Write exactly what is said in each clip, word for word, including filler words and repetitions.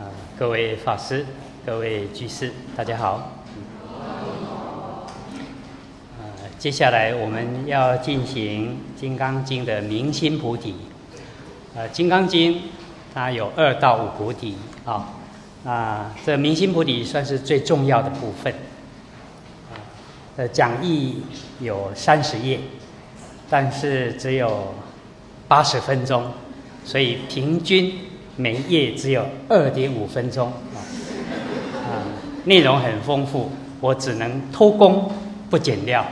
啊，各位法师、各位居士，大家好。呃，接下来我们要进行《金刚经》的明心菩提。呃，《金刚经》它有二到五菩提啊，那这明心菩提算是最重要的部分。呃，讲义有三十页，但是只有八十分钟，所以平均每一页只有二点五分钟啊，啊，内容很丰富，我只能偷工不减料。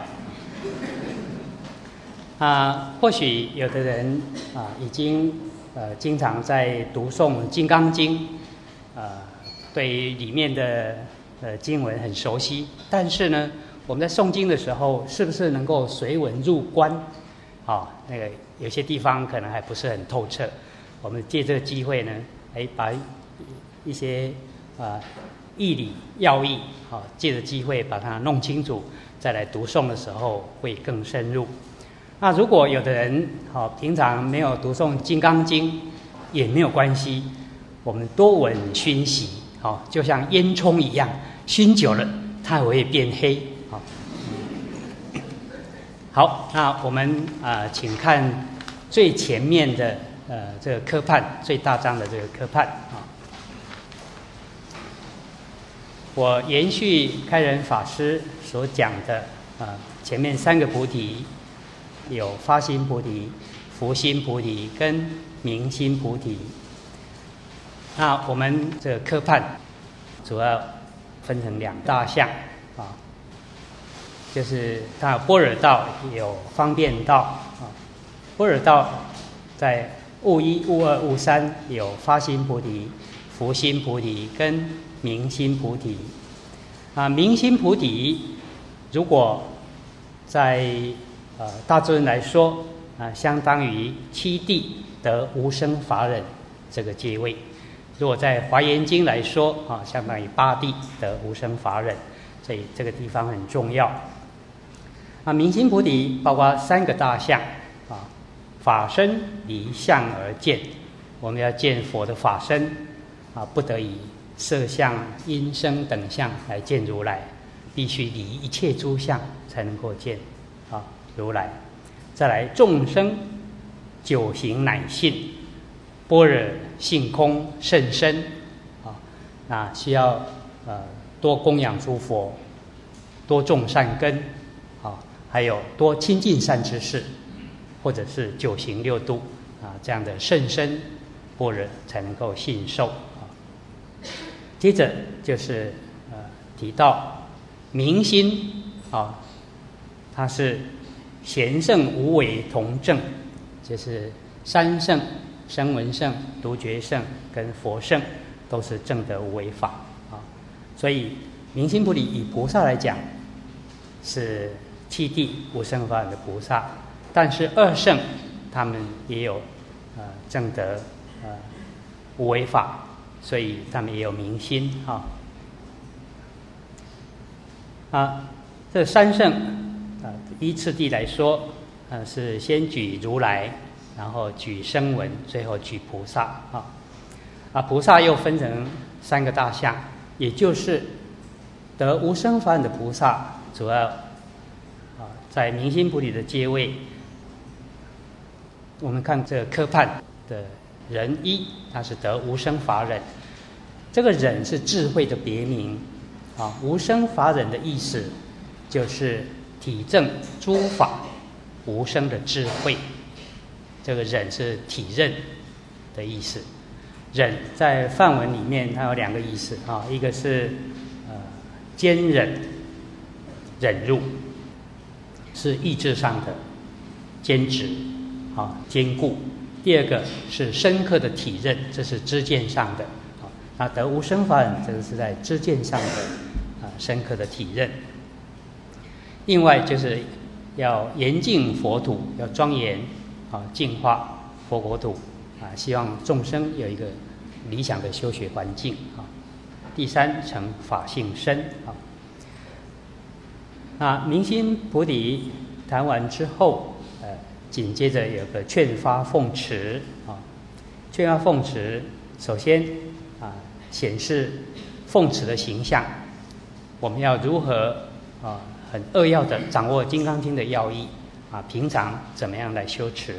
啊，或许有的人啊已经呃经常在读诵《金刚经》，呃，对于里面的呃经文很熟悉，但是呢，我们在诵经的时候，是不是能够随文入观？啊，那个有些地方可能还不是很透彻。我们借这个机会呢，哎，把一些啊义理要义，啊，借着机会把它弄清楚，再来读诵的时候会更深入。那如果有的人好、啊、平常没有读诵《金刚经》，也没有关系，我们多闻熏习，好、啊，就像烟囱一样，熏久了它也会变黑。好，好，那我们啊、呃，请看最前面的。呃，这个科判最大章的这个科判啊，我延续开仁法师所讲的啊、呃，前面三个菩提有发心菩提、福心菩提跟明心菩提。那我们这个科判主要分成两大项啊，就是它有般若道，有方便道啊。般若道在悟一、悟二、悟三有发心菩提、福心菩提跟明心菩提。啊，明心菩提如果在呃大尊来说啊，相当于七地得无生法忍这个阶位；如果在华严经来说啊，相当于八地得无生法忍，所以这个地方很重要。啊，明心菩提包括三个大项啊。法身离相而见，我们要见佛的法身啊，不得以色相、音声等相来见如来，必须离一切诸相才能够见啊如来。再来，众生九行乃性，般若性空甚深啊，那需要呃多供养诸佛，多种善根啊，还有多亲近善知识。或者是九行六度啊，这样的甚深般若才能够信受啊。接着就是呃提到明心啊，它是贤圣无为同证，就是三圣、声闻圣、独觉圣跟佛圣都是证得无为法啊。所以明心菩提以菩萨来讲，是七地无生法忍的菩萨。但是二圣他们也有呃证得呃无为法，所以他们也有明心啊。啊，这三圣啊依次第来说，呃是先举如来，然后举声闻，最后举菩萨啊。啊，菩萨又分成三个大项，也就是得无生法忍的菩萨，主要啊在明心菩提的阶位。我们看这个科判的人一，他是得无生法忍。这个忍是智慧的别名啊。无生法忍的意思就是体证诸法无生的智慧。这个忍是体认的意思。忍在梵文里面它有两个意思啊，一个是呃坚忍忍入，是意志上的坚持。啊，坚固。第二个是深刻的体认，这是知见上的。啊，那得无生法忍，这个是在知见上的啊深刻的体认。另外就是要严净佛土，要庄严啊净化佛国土啊，希望众生有一个理想的修学环境啊。第三成法性身啊。那明心菩提谈完之后，呃。紧接着有个劝发奉持啊，劝发奉持，首先啊显示奉持的形象。我们要如何啊很扼要的掌握《金刚经》的要义啊？平常怎么样来修持？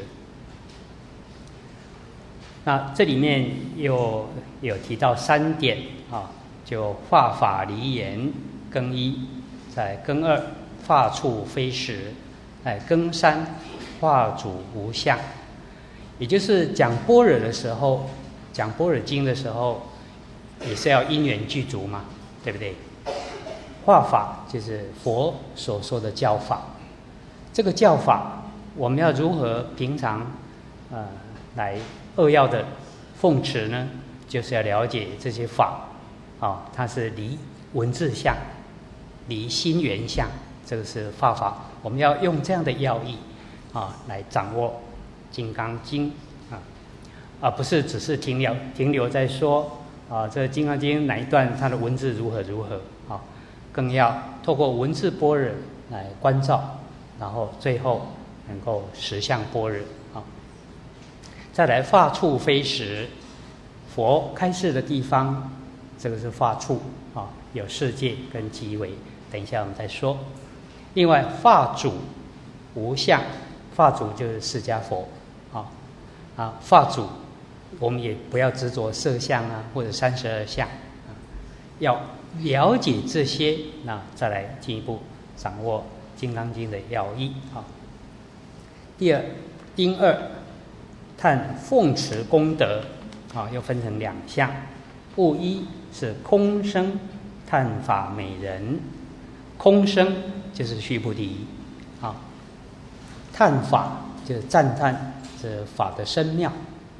那这里面又有提到三点啊，就化法离言庚一，在庚二化处非实，哎庚三化主无相。也就是讲般若的时候，讲般若经的时候，也是要因缘具足嘛，对不对？化法就是佛所说的教法，这个教法我们要如何平常呃来扼要的奉持呢？就是要了解这些法啊、哦，它是离文字相，离心缘相，这个是化法。我们要用这样的要义啊、哦、来掌握《金刚经》啊，而不是只是停留停留在说啊这《金刚经》哪一段它的文字如何如何啊。哦，更要透过文字般若来关照，然后最后能够实相般若啊。再来化处非实，佛开示的地方，这个是化处啊，有世界跟极微，等一下我们再说。另外化主无相，化主就是释迦佛啊啊，化主我们也不要执着色相啊或者三十二相啊，要了解这些，那再来进一步掌握《金刚经》的要义啊。第二，丁二探奉持功德啊，又分成两项。物一是空生探法美人，空生就是须菩提啊，探法就是赞叹这法的深妙。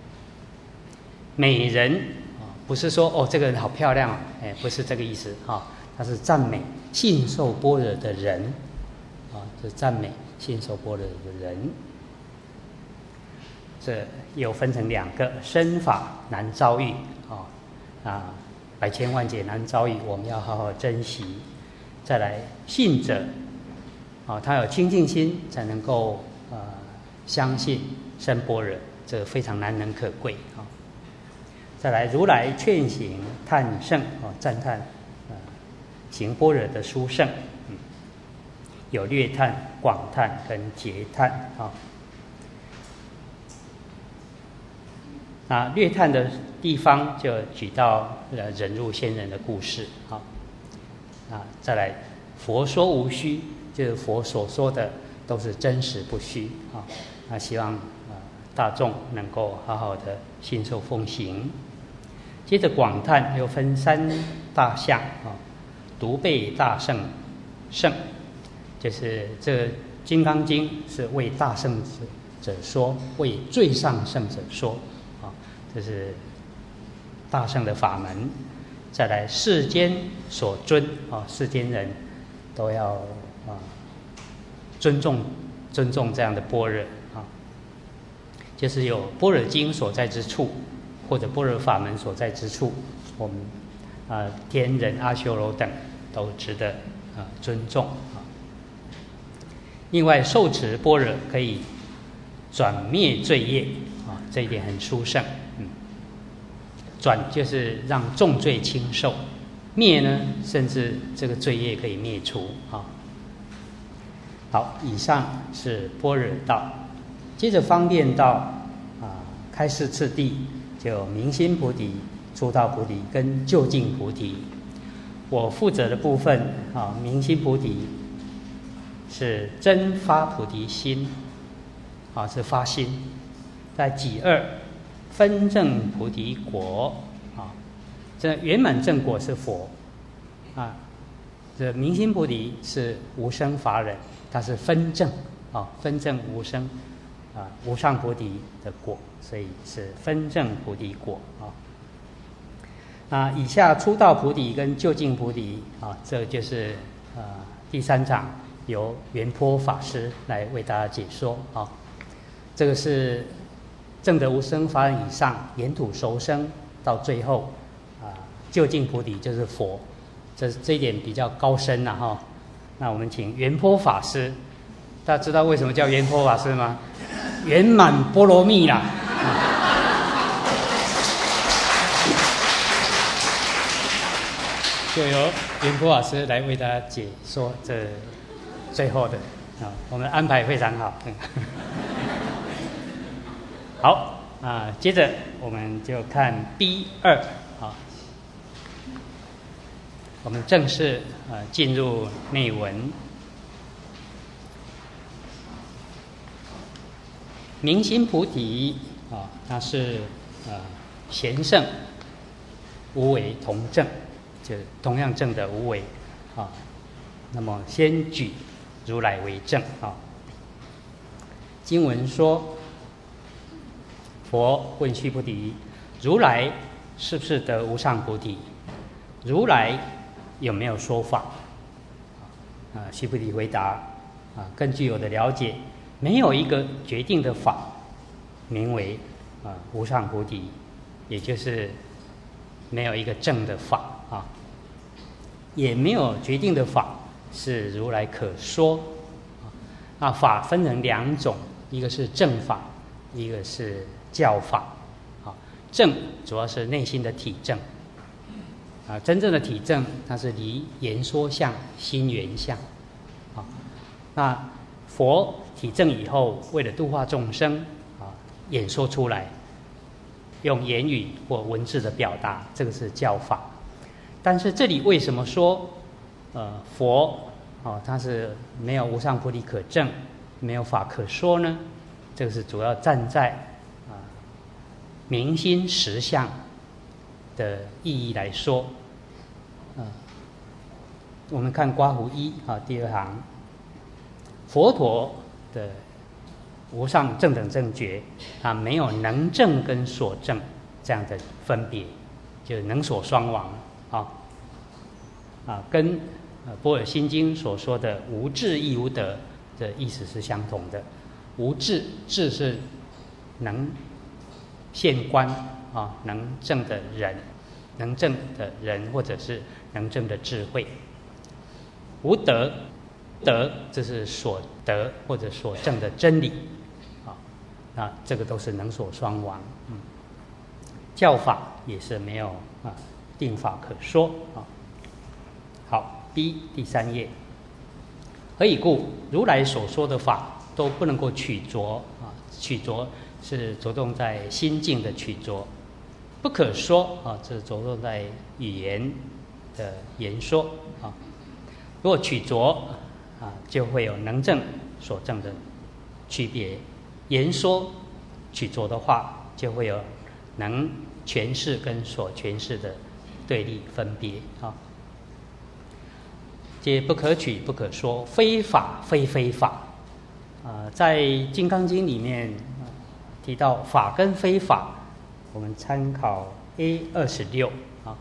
美人不是说哦这个人好漂亮，哎，不是这个意思哈，它是赞美信受般若的人啊，是赞美信受般若的人。这又分成两个，身法难遭遇啊啊，百千万劫难遭遇，我们要好好珍惜。再来信者啊，他有清净心才能够呃相信生般若，这非常难能可贵啊。再来如来劝行叹圣啊，赞叹呃行般若的殊胜，嗯，有略叹、广叹跟截叹啊。那略叹的地方就举到呃忍辱仙人的故事啊。啊，再来佛说无虚，就是佛所说的都是真实不虚啊。那希望呃大众能够好好的信受奉行。接着广叹又分三大项啊，独备大圣圣，就是这《金刚经》是为大圣者说，为最上圣者说啊，这是大圣的法门。再来世间所尊啊，世间人都要啊尊重尊重这样的般若啊，就是有般若经所在之处，或者般若法门所在之处，我们啊天人阿修罗等都值得啊尊重啊。另外受持般若可以转灭罪业啊，这一点很殊胜。嗯，转就是让重罪轻受，灭呢，甚至这个罪业可以灭除啊。好，以上是般若道，接着方便道啊，开示次第就明心菩提、初道菩提跟究竟菩提。我负责的部分啊，明心菩提是真发菩提心啊，是发心。在己二分正菩提果啊，这圆满正果是佛啊，这明心菩提是无生法忍，它是分正啊，分正无生啊，无上菩提的果，所以是分正菩提果啊。那以下初道菩提跟究竟菩提啊，这就是呃第三场由圆波法师来为大家解说啊。这个是证得无生法忍以上，沿土熟生到最后啊，究竟菩提就是佛，这这一点比较高深了哈。那我们请圆波法师，大家知道为什么叫圆波法师吗？圆满波罗蜜啦。 就由云波老师来为大家解说这最后的啊，我们安排非常好。好啊，接着我们就看 B 二啊，我们正式啊进入内文。明心菩提啊，它是呃贤圣无为同证，就同样证的无为啊。那么先举如来为证啊。经文说，佛问须菩提：如来是不是得无上菩提？如来有没有说法？啊，须菩提回答：啊，根据我的了解，没有一个决定的法名为啊无上菩提，也就是没有一个正的法啊，也没有决定的法是如来可说啊。啊，法分成两种，一个是正法，一个是教法。啊，正主要是内心的体证啊，真正的体证它是离言说相心缘相啊。那佛体证以后，为了度化众生啊，演说出来，用言语或文字的表达，这个是教法。但是这里为什么说，呃，佛哦，他是没有无上菩提可证，没有法可说呢？这个是主要站在啊明心实相的意义来说。啊，我们看刮胡一啊，第二行。佛陀的无上正等正觉啊，没有能证跟所证这样的分别，就是能所双亡啊啊，跟《般若心经》所说的无智亦无得的意思是相同的。无智，智是能现观啊，能证的人，能证的人或者是能证的智慧。无得。得，这是所得或者所证的真理，啊，那这个都是能所双亡。嗯，教法也是没有啊定法可说啊。好 ，B 第三页，何以故？如来所说的法都不能够取着啊，取着是着重在心境的取着，不可说啊，这是着重在语言的言说啊。如果取着啊，就会有能证所证的区别；言说取着的话，就会有能诠释跟所诠释的对立分别啊。皆不可取，不可说，非法非非法。啊，在《金刚经》里面提到法跟非法，我们参考 A 二十六啊。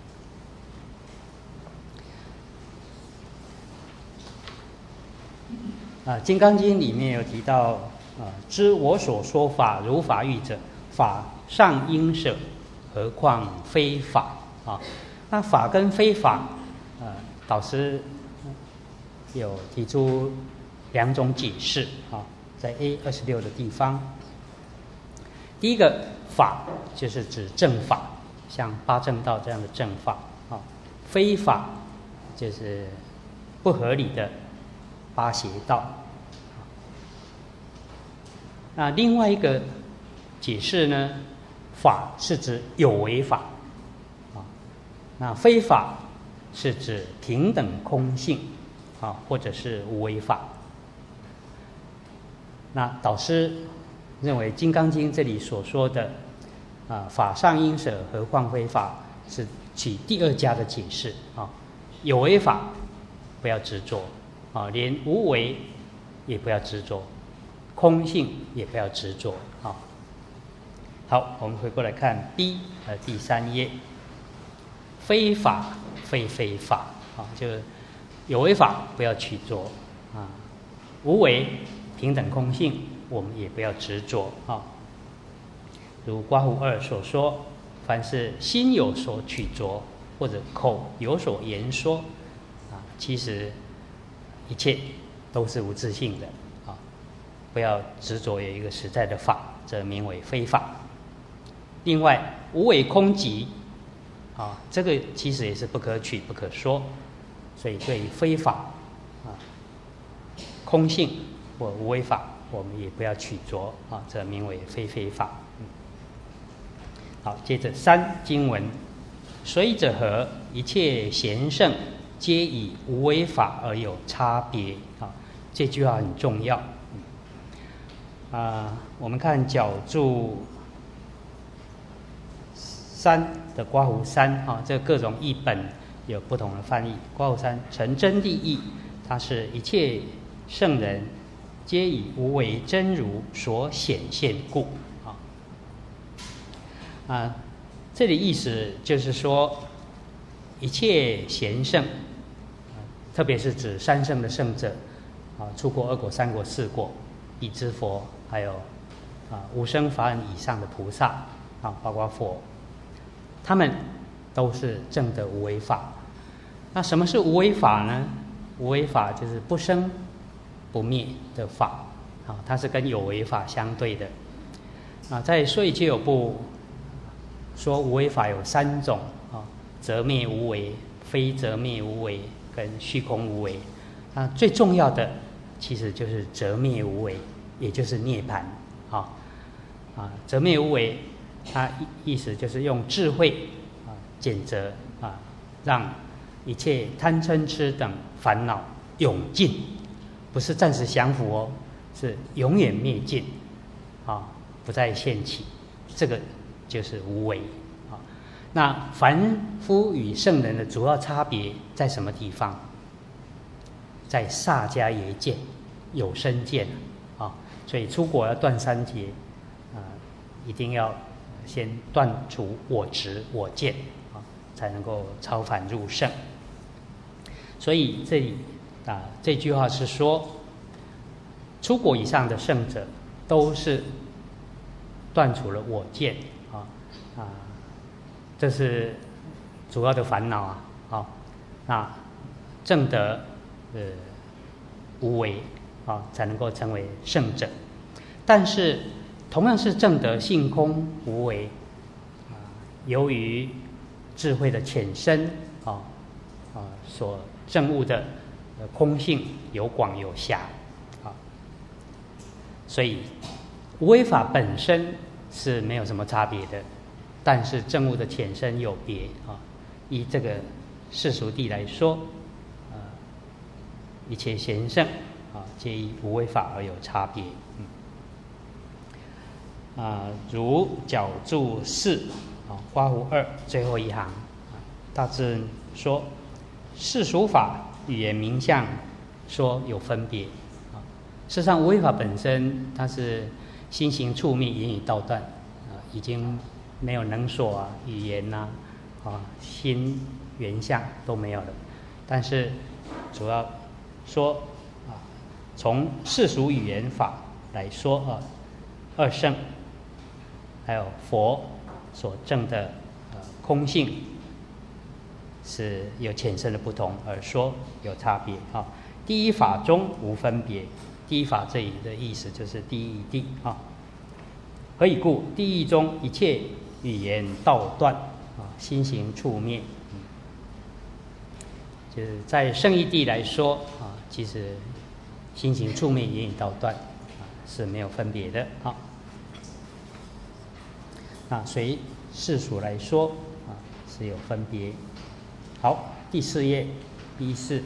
啊，《金刚经》里面有提到，啊，知我所说法如法喻者，法尚应舍，何况非法啊？那法跟非法，呃，导师有提出两种解释啊，在 A 二十六的地方。第一个法就是指正法，像八正道这样的正法啊；非法就是不合理的八邪道。那另外一个解释呢，法是指有为法啊，那非法是指平等空性啊，或者是无为法。那导师认为《金刚经》这里所说的啊，法尚应舍，何况非法，是取第二家的解释啊，有为法不要执着啊，连无为也不要执着，空性也不要执着啊。好，我们回过来看 B 呃第三页，非法非非法啊，就是有为法不要取着啊，无为平等空性我们也不要执着啊。如刮胡二所说，凡是心有所取着，或者口有所言说啊，其实一切都是无自性的啊，不要执着有一个实在的法，这名为非法。另外，无为空寂啊，这个其实也是不可取不可说，所以对于非法啊、空性或无为法，我们也不要取着啊，这名为非非法。嗯、好，接着三经文，所以者何？一切贤圣皆以无为法而有差别啊，这句话很重要。嗯、啊，我们看角注三的刮胡三啊，这各种译本有不同的翻译。刮胡三成真谛义，它是一切圣人皆以无为真如所显现故啊。啊，这里意思就是说，一切贤圣，特别是指三圣的圣者啊，初果、二果、三果、四果，已知佛，还有啊无生法忍以上的菩萨啊，包括佛。他们都是证得无为法。那什么是无为法呢？无为法就是不生不灭的法啊，它是跟有为法相对的啊。在《说一切有部》说无为法有三种啊：则灭无为、非则灭无为跟虚空无为。那最重要的其实就是则灭无为，也就是涅槃啊啊，则灭无为。它意思就是用智慧啊减则啊，让一切贪嗔痴等烦恼永尽，不是暂时降伏哦，是永远灭尽啊，不再现起。这个就是无为啊。那凡夫与圣人的主要差别在什么地方？在萨迦耶见、有生见啊。所以出国要断三劫啊，一定要先断除我执我见啊，才能够超凡入圣。所以这里啊，这句话是说，出果以上的圣者都是断除了我见啊啊，这是主要的烦恼啊。啊，那证得呃无为啊，才能够成为圣者。但是同样是证得性空无为啊，由于智慧的浅深啊啊所证悟的空性有广有狭啊，所以无为法本身是没有什么差别的，但是证悟的浅深有别啊。以这个世俗谛来说，啊，一切贤圣啊，皆以无为法而有差别。嗯。啊，如角注四啊，刮胡二最后一行啊，大致说世俗法语言名相说有分别啊。事实上，无为法本身它是心行处灭、言语道断啊，已经没有能所啊、语言呐啊、心原相都没有了。但是主要说啊，从世俗语言法来说啊，二圣还有佛所证的呃空性是有浅深的不同，而说有差别啊。第一法中无分别，第一法这里的意思就是第一义谛啊。何以故？第一义中一切语言道断啊，心行处灭，嗯，就是在圣义谛来说啊，其实心行处灭、言语道断啊是没有分别的啊。那随世俗来说啊是有分别。好，第四页一四，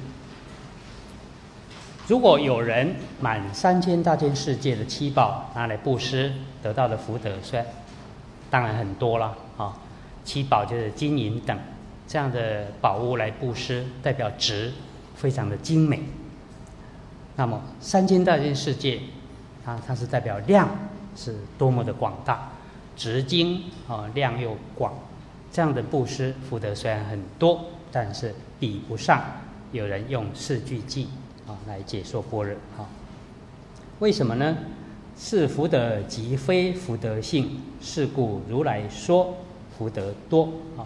如果有人满三千大千世界的七宝拿来布施，得到的福德虽然当然很多了啊。七宝就是金银等这样的宝物来布施，代表值非常的精美。那么三千大千世界，它它是代表量是多么的广大。直精啊，量又广，这样的布施福德虽然很多，但是比不上有人用四句偈啊来解说般若啊。为什么呢？是福德即非福德性，是故如来说福德多啊。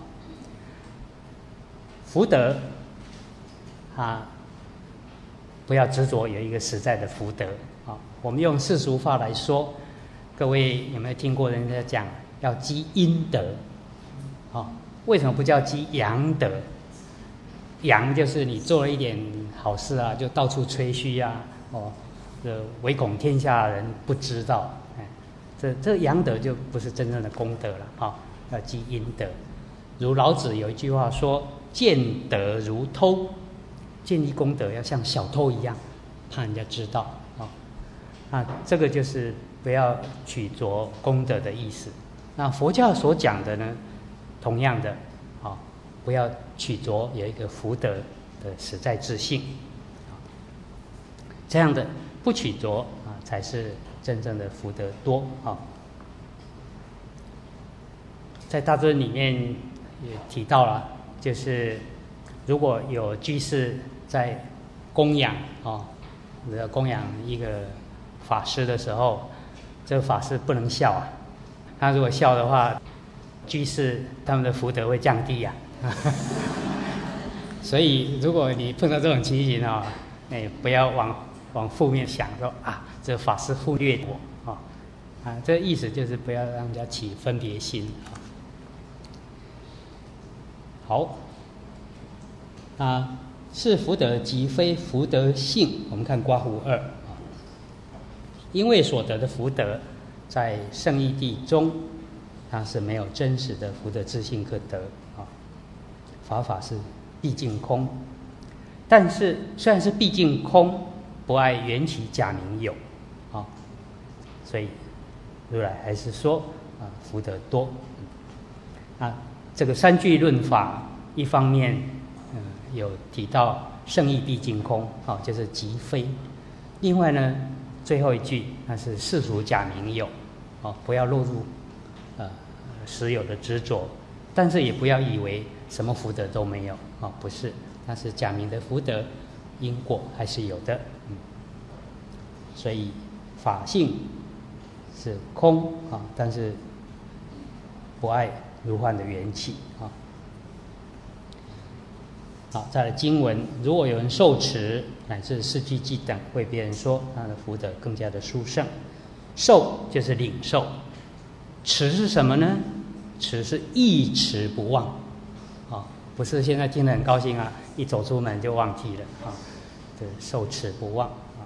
福德啊，不要执着有一个实在的福德啊。我们用世俗法来说。各位有没有听过人家讲要积阴德啊。为什么不叫积阳德？阳就是你做了一点好事啊，就到处吹嘘啊，哦，这唯恐天下人不知道，哎，这这阳德就不是真正的功德了啊，要积阴德。如老子有一句话说：“见德如偷”，建立功德要像小偷一样，怕人家知道啊。那这个就是不要取着功德的意思。那佛教所讲的呢，同样的啊，不要取着有一个福德的实在自性，这样的不取着啊，才是真正的福德多啊。在大尊里面也提到了，就是如果有居士在供养啊，供养一个法师的时候，这个法师不能笑啊。他如果笑的话，居士他们的福德会降低啊。所以，如果你碰到这种情形啊，哎，不要往往负面想，说啊，这法师忽略我啊，啊，这意思就是不要让人家起分别心啊。好，啊，是福德即非福德性。我们看刮胡二啊，因为所得的福德在圣义地中，它是没有真实的福德自性可得啊。法法是毕竟空，但是虽然是毕竟空，不碍缘起假名有啊，所以如来还是说啊，福德多。啊，这个三句论法，一方面嗯有提到圣义毕竟空啊，就是即非；另外呢，最后一句那是世俗假名有啊，不要落入呃实有的执着，但是也不要以为什么福德都没有啊，不是，那是假名的福德因果还是有的，嗯，所以法性是空啊，但是不碍如幻的缘起啊。好，再来经文，如果有人受持乃至四句偈等，为别人说，他的福德更加的殊胜。受就是领受，持是什么呢？持是一持不忘啊，不是现在听得很高兴啊，一走出门就忘记了啊，这受持不忘啊。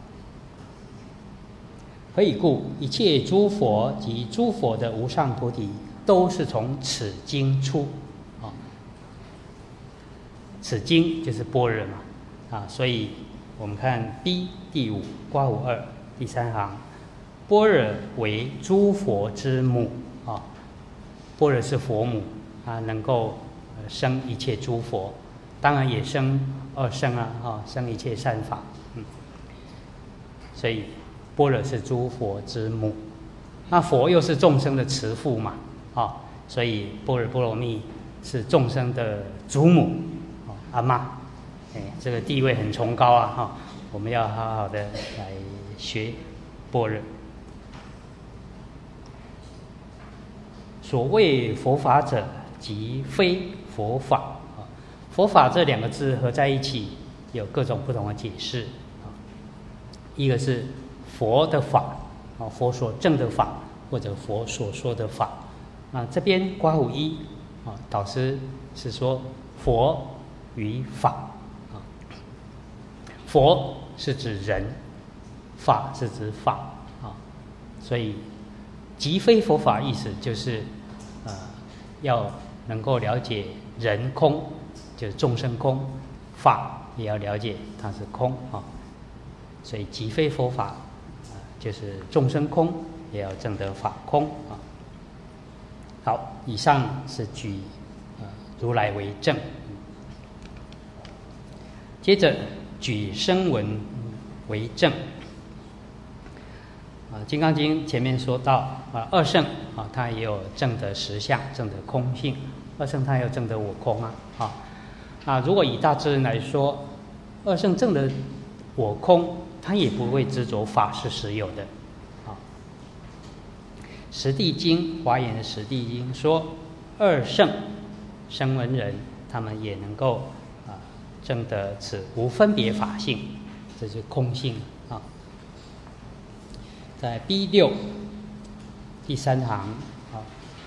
何以故？一切诸佛及诸佛的无上菩提，都是从此经出啊。此经就是般若嘛啊，所以我们看 B 第五刮胡二第三行，般若为诸佛之母啊。般若是佛母，它能够生一切诸佛，当然也生二圣啊，啊，生一切善法，嗯，所以般若是诸佛之母，那佛又是众生的慈父嘛，啊，所以般若波罗蜜是众生的祖母，啊，阿嬷，哎，这个地位很崇高啊，哈，我们要好好的来学般若。所谓佛法者，即非佛法啊。佛法这两个字合在一起，有各种不同的解释啊。一个是佛的法啊，佛所证的法，或者佛所说的法。那这边刮胡一啊，导师是说佛与法啊。佛是指人，法是指法啊，所以即非佛法意思就是。呃，要能够了解人空，就是众生空；法也要了解它是空啊。所以即非佛法，呃，就是众生空，也要证得法空啊。好，以上是举呃如来为证，接着举声闻为证。啊，《金刚经》前面说到啊，二圣啊，它也有证得实相，证得空性。二圣它也有证得我空啊，啊，啊，如果以大智人来说，二圣证得我空，他也不会执着法是实有的。啊，《十地经》华严的《十地经》说，二圣声闻人，他们也能够啊证得此无分别法性，这是空性啊。在 B 六第三行啊，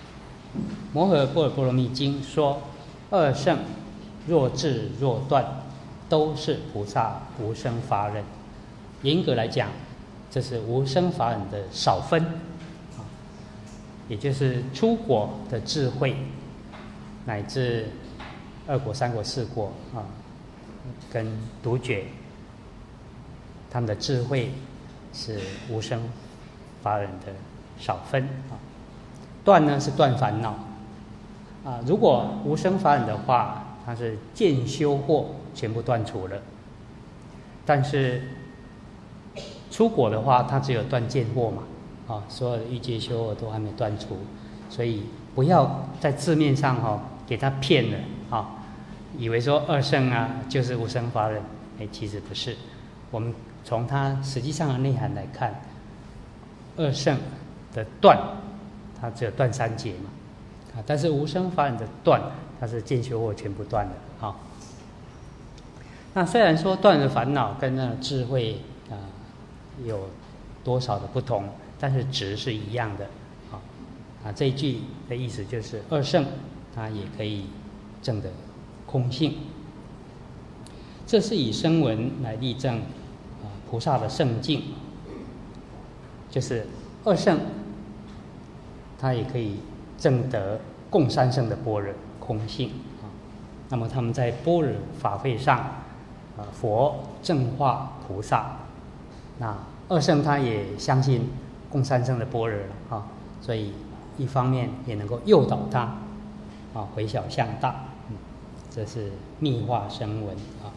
摩诃般若波罗蜜经说，二圣若智若断，都是菩萨无生法忍。严格来讲，这是无生法忍的少分，也就是初果的智慧，乃至二果、三果、四果啊，跟独觉，他们的智慧是无生法忍的少分啊。断呢是断烦恼啊，如果无生法忍的话，它是见修惑全部断除了，但是出果的话，它只有断见惑嘛，啊，所有的欲界修惑都还没断除，所以不要在字面上哈、哦、给他骗了啊，以为说二圣啊就是无生法忍，哎，其实不是。我们从它实际上的内涵来看，二圣的断，它只有断三劫嘛，啊，但是无生法忍的断，它是见修惑全部断了啊。那虽然说断了烦恼跟那智慧啊、呃、有多少的不同，但是值是一样的啊。啊，这一句的意思就是二圣它也可以证得空性。这是以声闻来例证啊菩萨的圣境，就是二圣它也可以证得共三圣的般若空性啊。那么他们在般若法会上，啊，佛正化菩萨，那二圣他也相信共三圣的般若了啊，所以一方面也能够诱导他啊回小向大，嗯，这是密化声闻啊。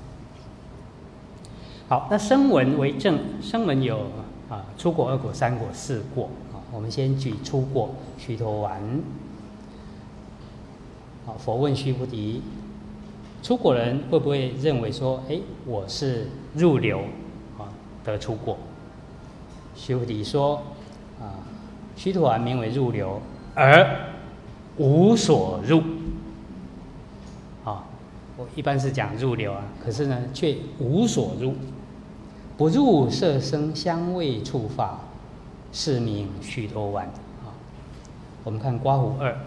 好，那声闻为证，声闻有啊初果、二果、三果、四果啊。我们先举初果，须陀洹。好，佛问须菩提，初果人会不会认为说，哎，我是入流啊得初果？须菩提说，啊，须陀洹名为入流，而无所入。啊，我一般是讲入流啊，可是呢，却无所入，不入色声香味触法，是名须陀洹。啊，我们看刮胡二。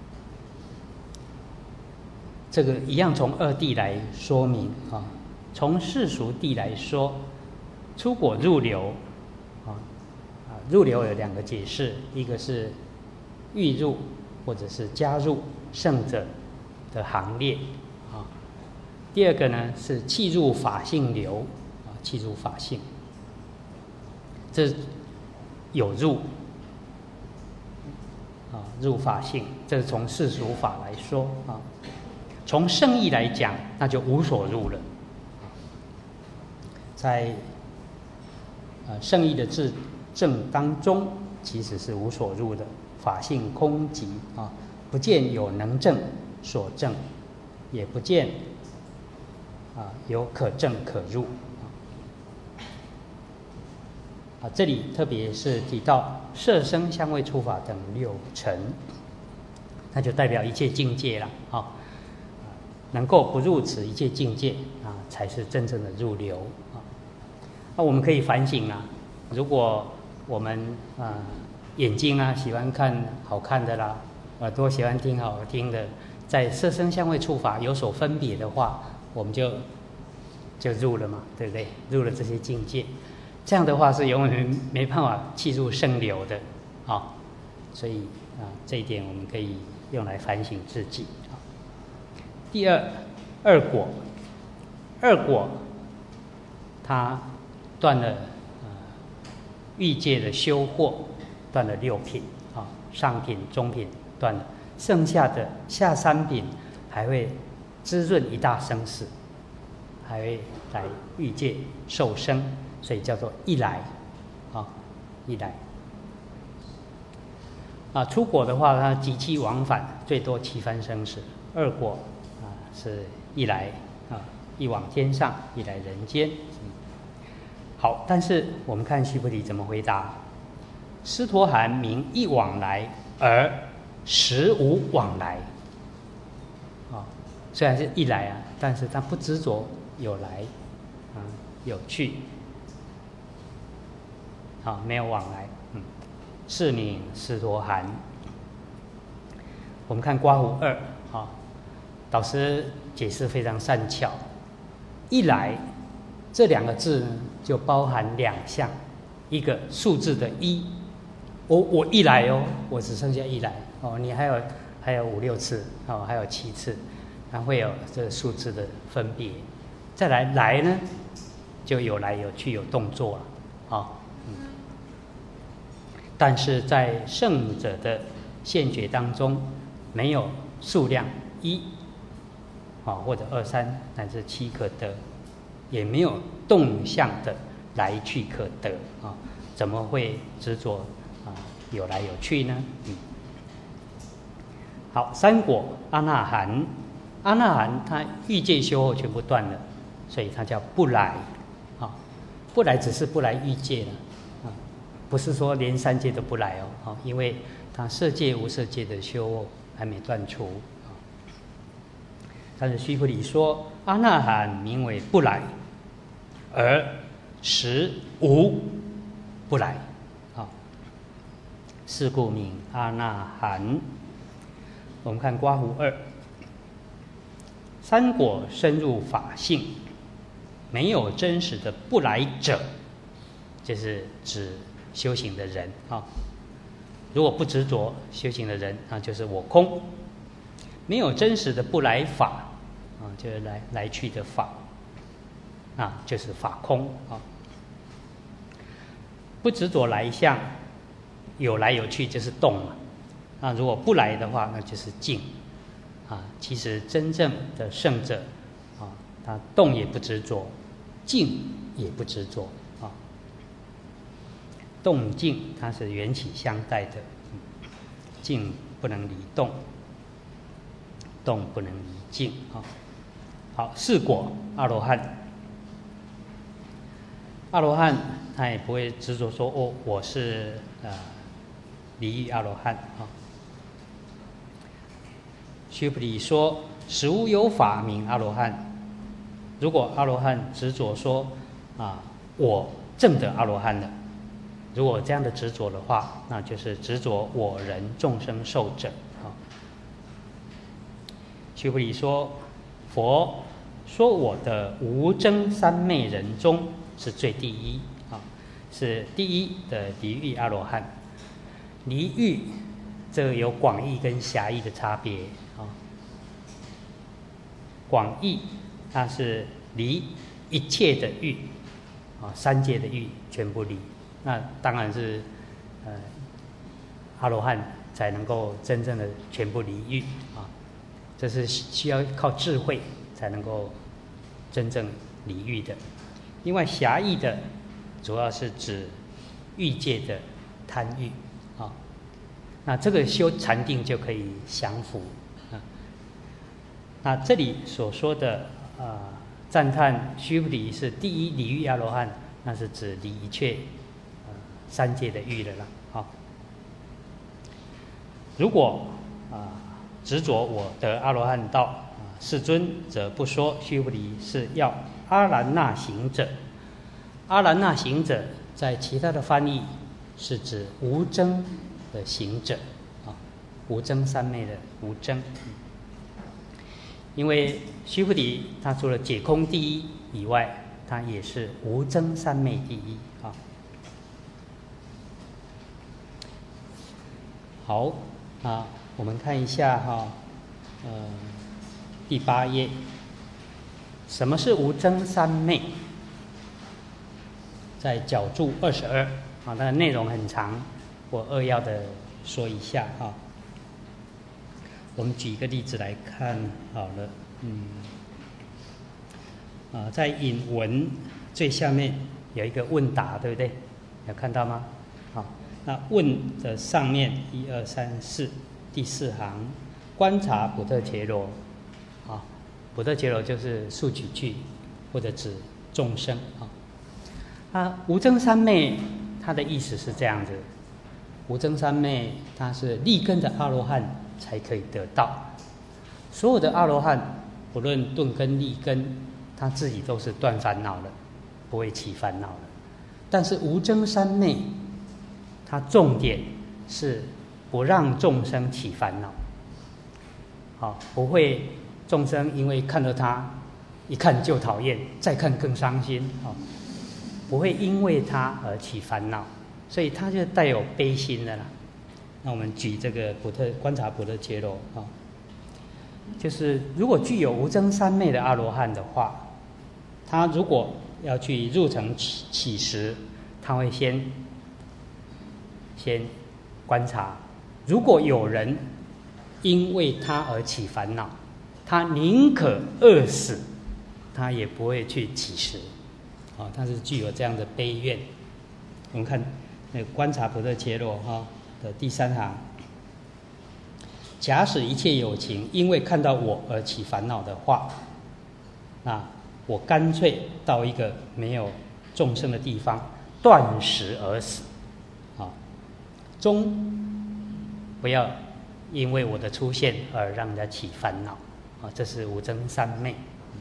这个一样从二谛来说明啊，从世俗谛来说，初果入流啊啊，入流有两个解释，一个是欲入或者是加入圣者的行列啊，第二个呢是契入法性流啊，契入法性，这有入啊入法性，这是从世俗法来说啊。从圣义来讲，那就无所入了。在呃圣义的智证当中，其实是无所入的，法性空寂啊，不见有能证所证，也不见啊有可证可入啊。这里特别是提到色声香味触法等六尘，那就代表一切境界了啊。能够不入此一切境界啊，才是真正的入流啊。那我们可以反省啊，如果我们啊眼睛啊喜欢看好看的啦，耳朵喜欢听好听的，在色声香味触法有所分别的话，我们就就入了嘛，对不对？入了这些境界，这样的话是永远没办法契入圣流的啊。所以啊，这一点我们可以用来反省自己。第二，二果，二果，它断了呃欲界的修惑，断了六品啊，上品、中品断了，剩下的下三品还会滋润一大生死，还会来欲界受生，所以叫做一来啊，一来啊。初果的话，它极其往返，最多七番生死；二果是一来啊，一往天上，一来人间。嗯、好，但是我们看须菩提怎么回答：斯陀含名一往来，而实无往来。啊，虽然是一来啊，但是他不执着有来啊，有去，啊，没有往来。嗯，是名斯陀含。 我们看刮胡二啊，导师解释非常善巧。一来这两个字呢，就包含两项，一个数字的一，我我一来哦，我只剩下一来哦，你还有还有五六次哦，还有七次，它会有这个数字的分别。再来来呢，就有来有去有动作了啊、哦嗯。但是在圣者的现觉当中，没有数量一啊、哦、或者二三乃至七可得，也没有动向的来去可得啊、哦，怎么会执着啊有来有去呢？嗯。好，三果阿那含，阿那含他欲界修后全部断了，所以他叫不来啊，不来只是不来欲界了啊，不是说连三界都不来哦，啊，因为他色界无色界的修后还没断除啊。但是须菩提说，阿那含名为不来，而实无不来啊，是故名阿那含。我们看刮胡二，三果深入法性，没有真实的不来者，就是指修行的人啊。如果不执着修行的人啊，就是我空，没有真实的不来法啊，就是来来去的法啊，就是法空啊。不执着来相，有来有去就是动嘛。那如果不来的话，那就是静啊。其实真正的圣者啊，他动也不执着，静也不执着啊。动静它是缘起相待的，静不能离动，动不能离静啊。好，四果阿罗汉，阿罗汉他也不会执着说哦，我是呃离欲阿罗汉啊。须菩提说，实无有法名阿罗汉。如果阿罗汉执着说啊，我证得阿罗汉了，如果这样的执着的话，那就是执着我人众生寿者啊。须菩提说，佛说我的无争三昧人中是最第一啊，是第一的离欲阿罗汉。离欲这个有广义跟狭义的差别啊。广义它是离一切的欲啊，三界的欲全部离，那当然是呃阿罗汉才能够真正的全部离欲啊，这是需要靠智慧才能够真正离欲的。另外狭义的主要是指欲界的贪欲啊，那这个修禅定就可以降伏啊。那这里所说的呃赞叹须菩提是第一离欲阿罗汉，那是指离一切呃三界的欲了啦。好，如果啊、呃、执着我得阿罗汉道啊，世尊则不说须菩提是要阿兰那行者。阿兰那行者在其他的翻译是指无争的行者啊，无争三昧的无争。因为须菩提他除了解空第一以外，他也是无争三昧第一啊。好啊，我们看一下哈，呃，第八页，什么是无争三昧？在角注二十二啊，它的内容很长，我扼要的说一下啊。我们举一个例子来看好了，嗯，啊，在引文最下面有一个问答，对不对？有看到吗？好，那问的上面一二三四第四行，观察补特伽罗，啊，补特伽罗就是竖举句或者指众生啊。啊，无争三昧，它的意思是这样子，无争三昧，它是立根的阿罗汉才可以得到。所有的阿罗汉，不论顿根立根，他自己都是断烦恼的，不会起烦恼的。但是无争三昧，它重点是不让众生起烦恼， 啊，不会众生因为看到他一看就讨厌，再看更伤心啊，不会因为他而起烦恼，所以他就带有悲心的啦。那我们举这个补特观察补特伽罗啊，就是如果具有无争三昧的阿罗汉的话，他如果要去入城乞乞食，他会先先观察，如果有人因为他而起烦恼，他宁可饿死，他也不会去乞食。啊，他是具有这样的悲愿。我们看那个观察补特伽罗哈的第三行，假使一切有情因为看到我而起烦恼的话，那我干脆到一个没有众生的地方断食而死，啊，终不要因为我的出现而让人家起烦恼，啊，这是无争三昧。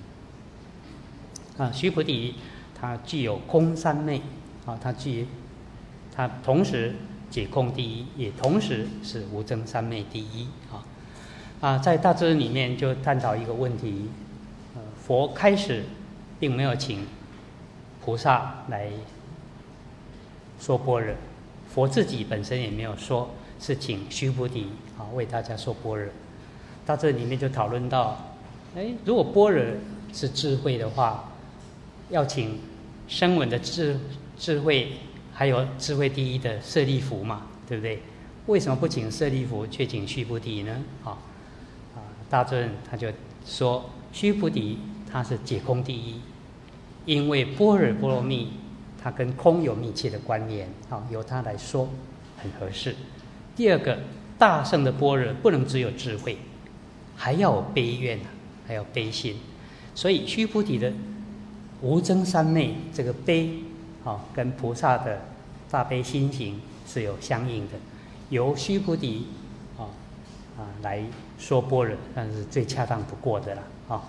啊，须菩提他具有空三昧，啊，他具他同时解空第一，也同时是无争三昧第一。啊，啊，在大智里面就探讨一个问题，呃，佛开始并没有请菩萨来说般若，佛自己本身也没有说，是请须菩提啊为大家说般若。大智里面就讨论到，哎，如果般若是智慧的话，要请声闻的智智慧，还有智慧第一的舍利弗嘛，对不对？为什么不请舍利弗，却请须菩提呢？啊啊，大尊他就说，须菩提他是解空第一，因为般若波罗蜜它跟空有密切的关联，啊，由他来说很合适。第二个，大圣的般若不能只有智慧，还要有悲愿，还有悲心，所以须菩提的无争三昧这个悲，啊，跟菩萨的大悲心行是有相应的，由须菩提啊啊来说般若，那是最恰当不过的了啊。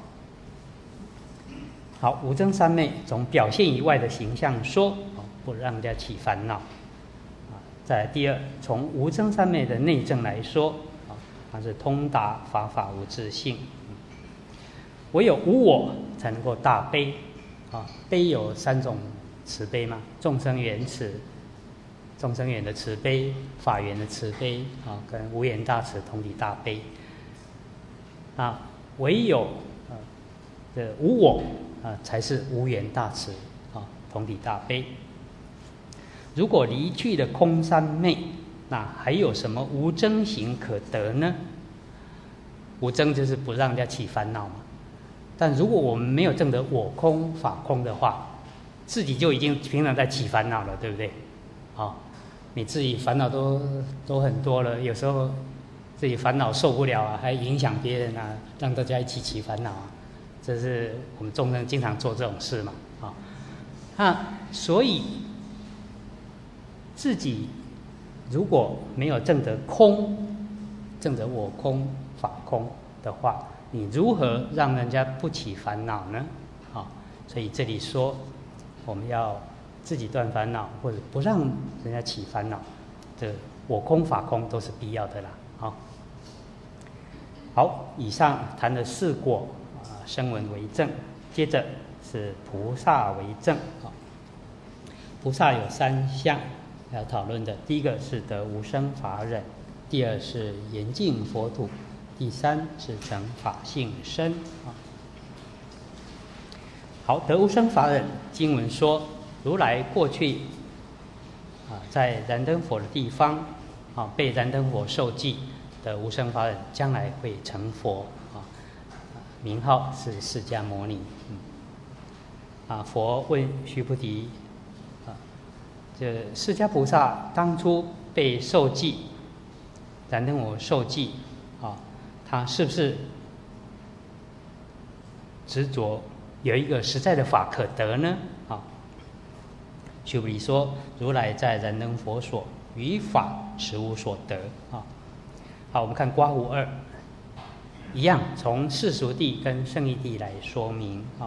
好，无争三昧从表现以外的形象说，不让人家起烦恼。啊，再来第二，从无争三昧的内证来说，啊，它是通达法法无自性，唯有无我才能够大悲。啊，悲有三种慈悲嘛，众生缘慈，众生缘的慈悲，法缘的慈悲，啊，跟无缘大慈同体大悲。啊，唯有呃的无我啊，才是无缘大慈啊，同体大悲。如果离去了空三昧，那还有什么无争行可得呢？无争就是不让人家起烦恼嘛。但如果我们没有证得我空法空的话，自己就已经平常在起烦恼了，对不对？啊，你自己烦恼都都很多了，有时候自己烦恼受不了啊，还影响别人啊，让大家一起起烦恼啊，这是我们众生经常做这种事嘛，啊，那所以自己如果没有证得空，证得我空法空的话，你如何让人家不起烦恼呢？啊，所以这里说我们要自己断烦恼，或者不让人家起烦恼，这我空法空都是必要的啦。好，好，以上谈了四果啊，声闻为证，接着是菩萨为证。啊，菩萨有三项要讨论的，第一个是得无生法忍，第二是严净佛土，第三是成法性身。啊，好，得无生法忍，经文说，如来过去啊，在燃灯佛的地方啊，被燃灯佛受记的无生法忍，将来会成佛啊，名号是释迦牟尼。嗯，啊，佛问须菩提，啊，这释迦菩萨当初被受记，燃灯佛受记啊，他是不是执着有一个实在的法可得呢？啊，须菩提说，如来在燃灯佛所，于法实无所得。啊，好，我们看刮胡二，一样从世俗谛跟圣义谛来说明。啊，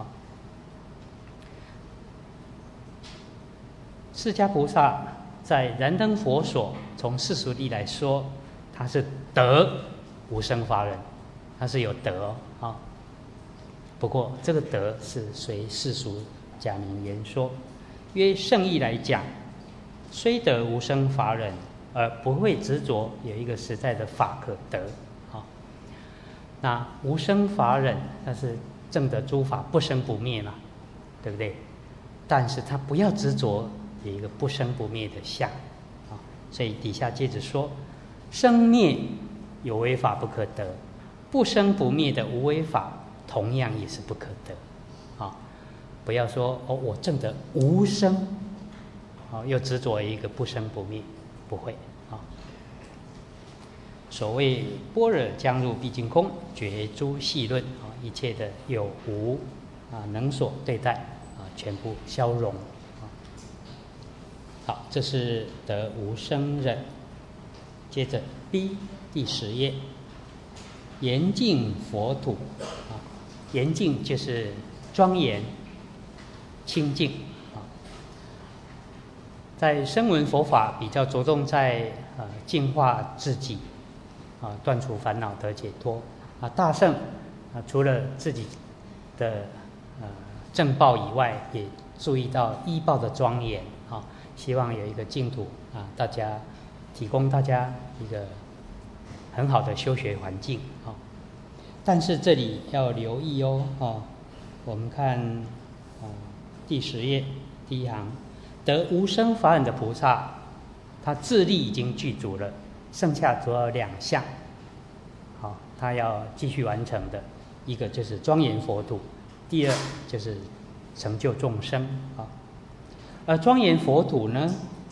释迦菩萨在燃灯佛所，从世俗谛来说，他是得无生法忍。 它是有德啊、哦。不过这个德是随世俗假名言说，约圣义来讲，虽得无生法忍，而不会执着有一个实在的法可得啊、哦。那无生法忍，那是证得诸法不生不灭嘛，对不对？但是他不要执着有一个不生不灭的相啊、哦。所以底下接着说，生灭有为法不可得，不生不灭的无为法同样也是不可得啊、哦。不要说哦，我证得无生，哦，又执着一个不生不灭，不会啊、哦。所谓般若将入毕竟空，觉诸细论啊、哦，一切的有无啊，能所对待啊，全部消融啊、哦。好，这是得无生忍。接着 B 第十页，严净佛土啊，严净就是庄严、清净啊。在声闻佛法比较着重在呃净化自己啊，断除烦恼得解脱啊。大乘啊，除了自己的呃正报以外，也注意到依报的庄严啊，希望有一个净土啊，大家提供大家一个很好的修学环境啊。但是这里要留意哦，哦，我们看啊第十页第一行，得无生法忍的菩萨，他自力已经具足了，剩下主要两项，好、哦，他要继续完成的，一个就是庄严佛土，第二就是成就众生啊、哦。而庄严佛土呢，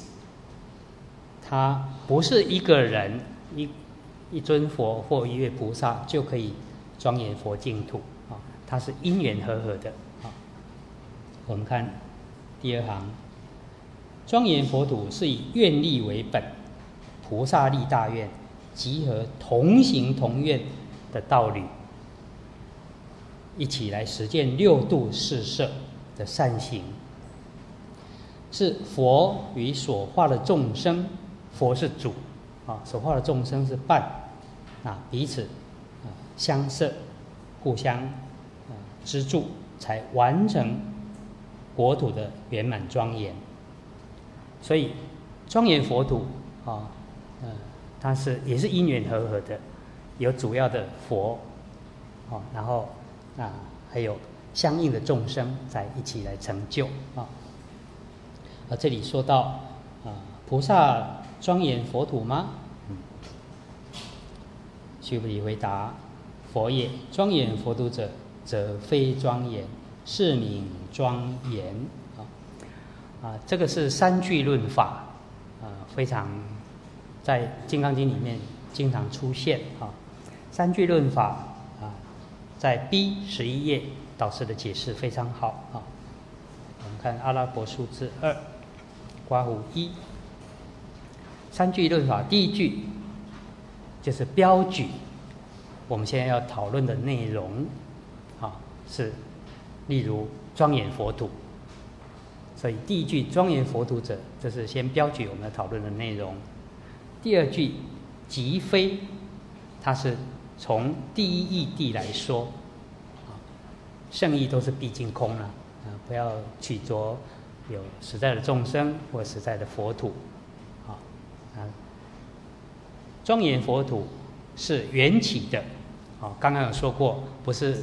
它不是一个人一一尊佛或一位菩萨就可以庄严佛净土啊，它是因缘和合的啊。我们看第二行，庄严佛土是以愿力为本，菩萨力大愿，集合同行同愿的道侣，一起来实践六度四摄的善行，是佛与所化的众生，佛是主啊，所化的众生是伴啊，彼此啊相摄，互相啊资助，才完成国土的圆满庄严。所以庄严佛土啊，呃，它是也是因缘和合的，有主要的佛，哦，然后啊还有相应的众生在一起来成就啊。而这里说到啊，菩萨庄严佛土吗？嗯，须菩提回答：佛也，庄严佛土者，则非庄严，是名庄严。啊，这个是三句论法，啊，非常在《金刚经》里面经常出现啊。三句论法啊，在 B 十一页导师的解释非常好啊。我们看阿拉伯数字二，括弧一，三句论法第一句就是标举我们现在要讨论的内容啊，是例如庄严佛土。所以第一句庄严佛土者，这是先标举我们要讨论的内容。第二句即非，它是从第一义谛来说，啊，圣义都是毕竟空了啊，不要取着有实在的众生或实在的佛土，啊啊，庄严佛土是缘起的，啊，刚刚有说过，不是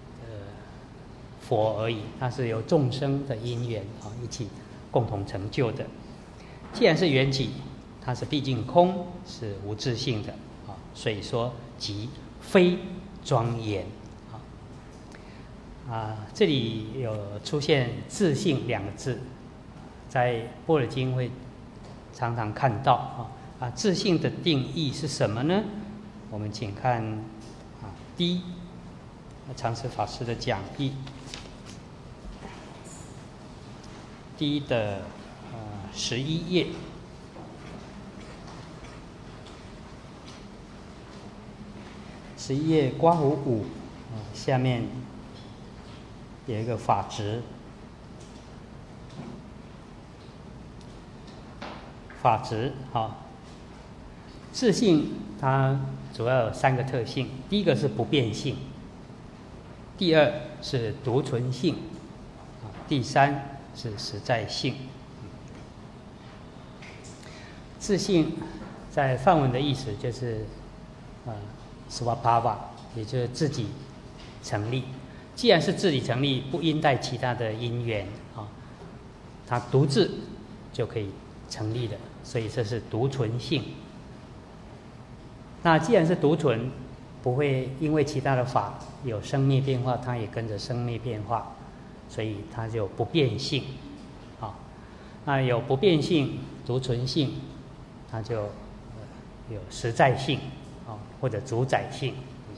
佛而已，它是由众生的因缘啊一起共同成就的。既然是缘起，它是毕竟空，是无自性的啊，所以说即非庄严啊。啊，这里有出现自性两个字，在般若经会常常看到啊。啊，自性的定义是什么呢？我们请看啊，第一，常识法师的讲义。第一的呃十一页，十一页括弧五，啊，下面有一个法执，法执啊， 自性它主要有三个特性，第一个是不变性，第二是独存性，第三是实在性。自性在梵文的意思就是呃 svabhava， 也就是自己成立。既然是自己成立，不因带其他的因缘啊，它独自就可以成立的，所以这是独存性。那既然是独存，不会因为其他的法有生灭变化，它也跟着生灭变化，所以它就不变性。啊，那有不变性、独存性，它就有实在性啊，或者主宰性。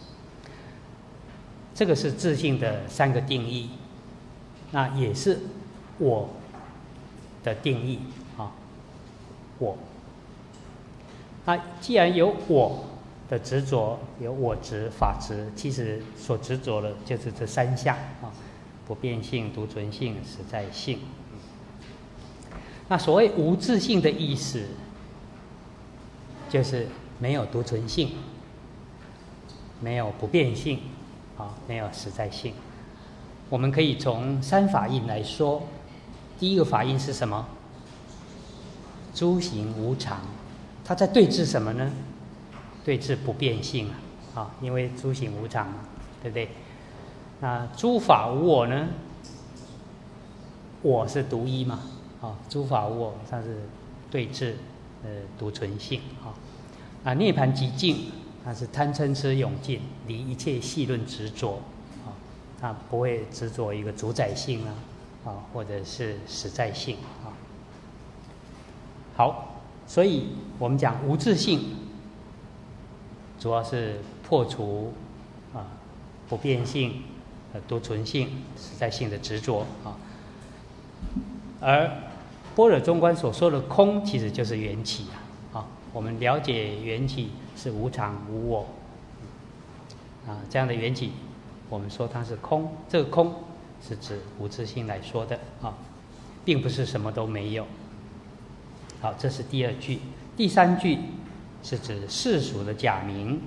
这个是自性的三个定义，那也是我的定义啊。我，那既然有我的执着，有我执、法执，其实所执着的就是这三项啊：不变性、独存性、实在性。那所谓无自性的意思，就是没有独存性，没有不变性。啊，没有实在性。我们可以从三法印来说，第一个法印是什么？诸行无常，它在对治什么呢？对治不变性啊，啊，因为诸行无常嘛，对不对？那诸法无我呢？我是独一嘛，啊，诸法无我，它是对治呃独存性啊。啊，涅槃极境。它是贪嗔痴永尽，离一切细论执着，啊，它不会执着一个主宰性啊，啊，或者是实在性啊。好，所以我们讲无自性，主要是破除啊不变性、呃独存性、实在性的执着啊。而般若中观所说的空，其实就是缘起啊。啊，我们了解缘起。是无常无我，啊，这样的缘起，我们说它是空。这个空是指无自性来说的啊，并不是什么都没有。好，这是第二句。第三句是指世俗的假名。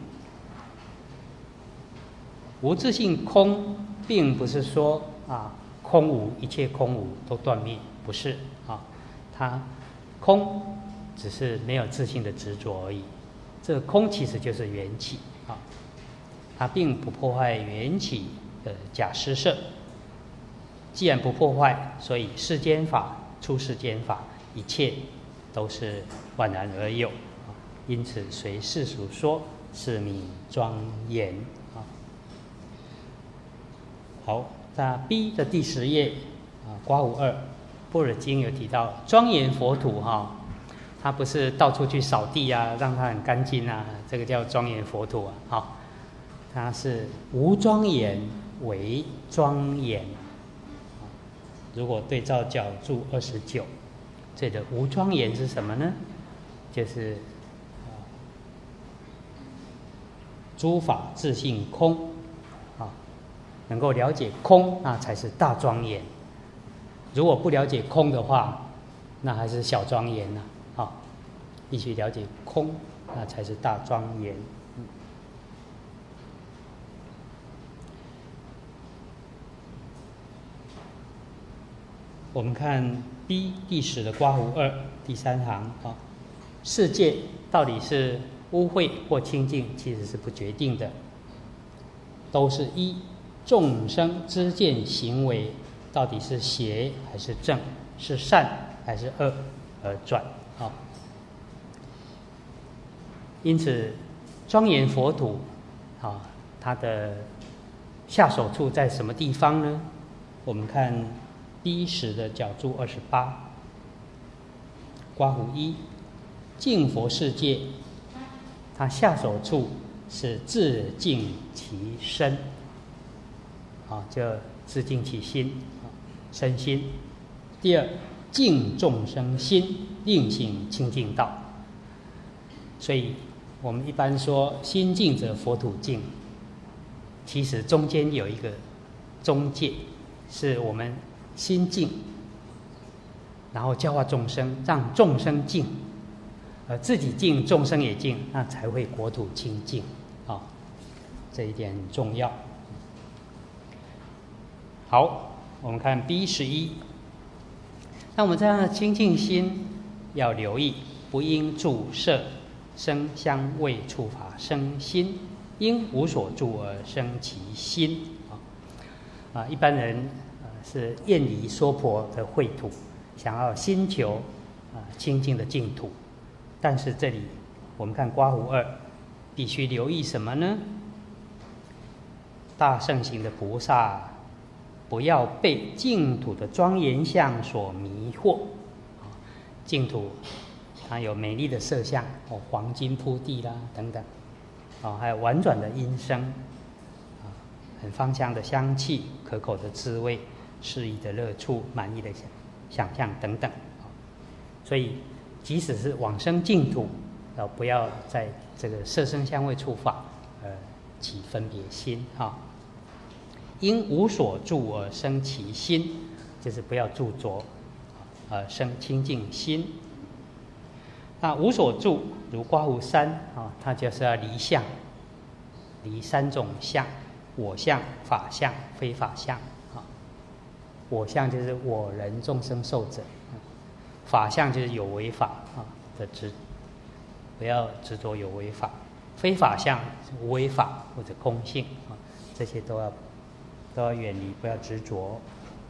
无自性空，并不是说啊空无一切空无都断灭，不是啊，它空只是没有自性的执着而已。这个空其实就是缘起啊，它并不破坏缘起的假施设。既然不破坏，所以世间法、出世间法，一切都是万然而有啊。因此，随世俗说，是名庄严啊。好，在 B 的第十页啊，刮胡二，般若经有提到庄严佛土哈。啊它不是到处去扫地啊，让它很干净啊，这个叫庄严佛土啊。好，它是无庄严为庄严。如果对照角注二十九，这个无庄严是什么呢？就是诸法自性空啊，能够了解空，那才是大庄严。如果不了解空的话，那还是小庄严呐。啊，必须了解空，那才是大庄严。嗯、我们看 B 第十的刮胡二第三行啊，世界到底是污秽或清净，其实是不决定的，都是依众生知见行为到底是邪还是正，是善还是恶而转。好，因此庄严佛土啊，它的下手处在什么地方呢？我们看第一时的角注二十八，刮胡一，净佛世界，它下手处是自净其身，啊，就自净其心，身心。第二，净众生心，令行清净道。所以我们一般说心净则佛土净，其实中间有一个中介，是我们心净，然后教化众生，让众生净， 呃自己净，众生也净，那才会国土清净啊、哦，这一点很重要。好，我们看 B 十一。那我们这样的清净心要留意，不应住色、声、香、味、触、法生心，因无所住而生其心啊。啊，一般人呃是厌离娑婆的秽土，想要心求啊清净的净土，但是这里我们看刮胡二，必须留意什么呢？大乘行的菩萨，不要被净土的庄严相所迷惑。净土它有美丽的色相，哦，黄金铺地啦等等，哦，还有婉转的音声，啊，很芳香的香气，可口的滋味，适宜的乐处，满意的想想象等等。所以，即使是往生净土，呃，不要在这个色声香味触法，呃，起分别心啊。因无所住而生其心，就是不要著着，呃，生清净心。那无所住，如刮胡三啊，它就是要离相，离三种相：我相、法相、非法相啊。我相就是我人众生寿者，法相就是有为法啊的执，不要执着有为法；非法相无为法或者空性啊，这些都要。都要远离，不要执着。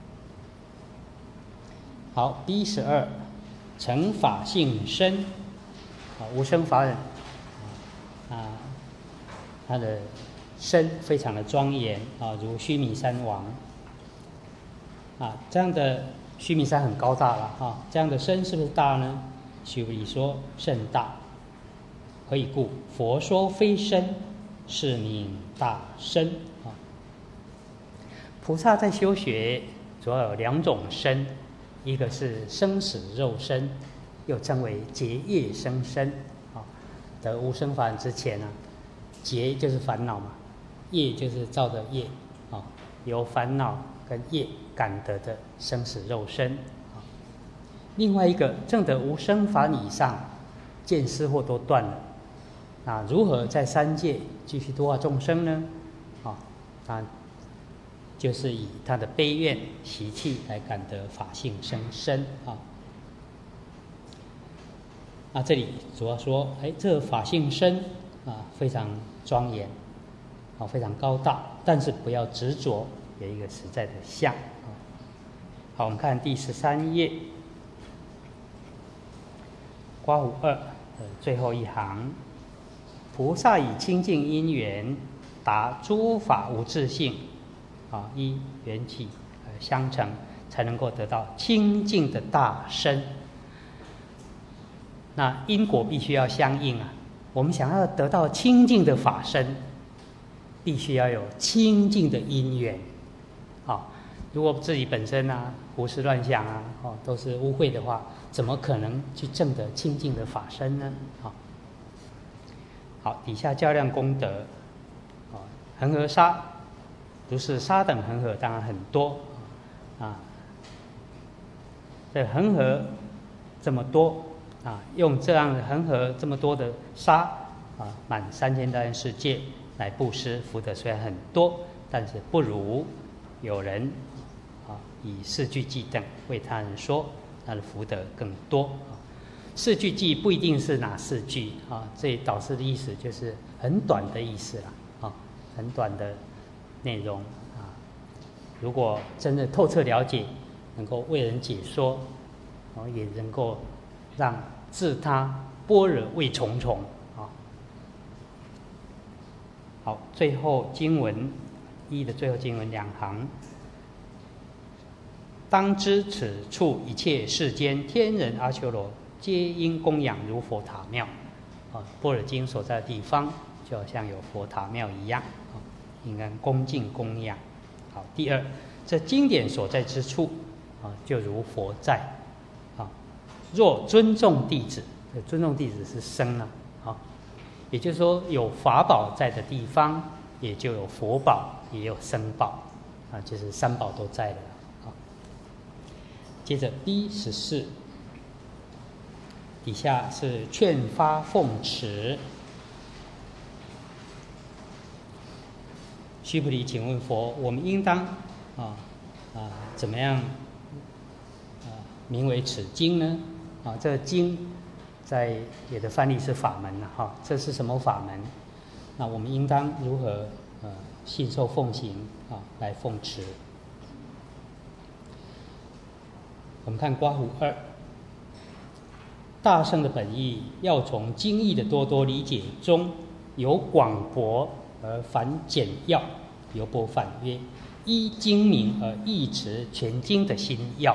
好 ，B 十二，成法性身啊，无生法忍啊，他的身非常的庄严啊，如须弥山王啊，这样的须弥山很高大了啊，这样的身是不是大呢？须菩提说甚大。何以故？佛说非身，是名大身啊。菩萨在修学主要有两种身，一个是生死肉身，又称为结业生身啊。得无生法忍之前呢、啊，结就是烦恼嘛，业就是造的业啊，由烦恼跟业感得的生死肉身啊。另外一个证得无生法忍以上，见思惑都断了，那如何在三界继续度化众生呢？啊，那就是以他的悲愿习气来感得法性生身啊。那这里主要说，哎，这个法性身啊非常庄严，啊非常高大，但是不要执着有一个实在的相啊。好，我们看第十三页，刮胡二的最后一行，菩萨以清净因缘达诸法无自性。啊，依缘起呃相成，才能够得到清净的大身。那因果必须要相应啊！我们想要得到清净的法身，必须要有清净的因缘。啊，如果自己本身啊胡思乱想啊，哦都是污秽的话，怎么可能去证得清净的法身呢？啊，好，底下较量功德，啊，恒河沙。如是沙等恒河当然很多啊，这恒河这么多啊，用这样的恒河这么多的沙啊，满三千大千世界来布施，福德虽然很多，但是不如有人啊以四句偈等为他人说，他的福德更多啊。四句偈不一定是哪四句啊，这导师的意思就是很短的意思啦啊，很短的内容啊，如果真的透彻了解，能够为人解说，哦，也能够让自他般若味重重啊。好，最后经文一的最后经文两行，当知此处一切世间天人阿修罗，皆应供养如佛塔庙啊。般若经所在的地方，就好像有佛塔庙一样。应该恭敬供养。好，第二，这经典所在之处啊，就如佛在啊。若尊重弟子，尊重弟子是生了啊，也就是说，有法宝在的地方，也就有佛宝，也有僧宝啊，就是三宝都在了啊。接着 B 十四， 底下是劝发奉持。须菩提，请问佛，我们应当啊啊怎么样啊名为此经呢？啊，这个经在有的翻译是法门了哈，这是什么法门？那我们应当如何呃信受奉行啊来奉持？我们看刮胡二，大圣的本意要从经义的多多理解中，由广博而繁简要，由波反曰：依经名而义持全经的心要。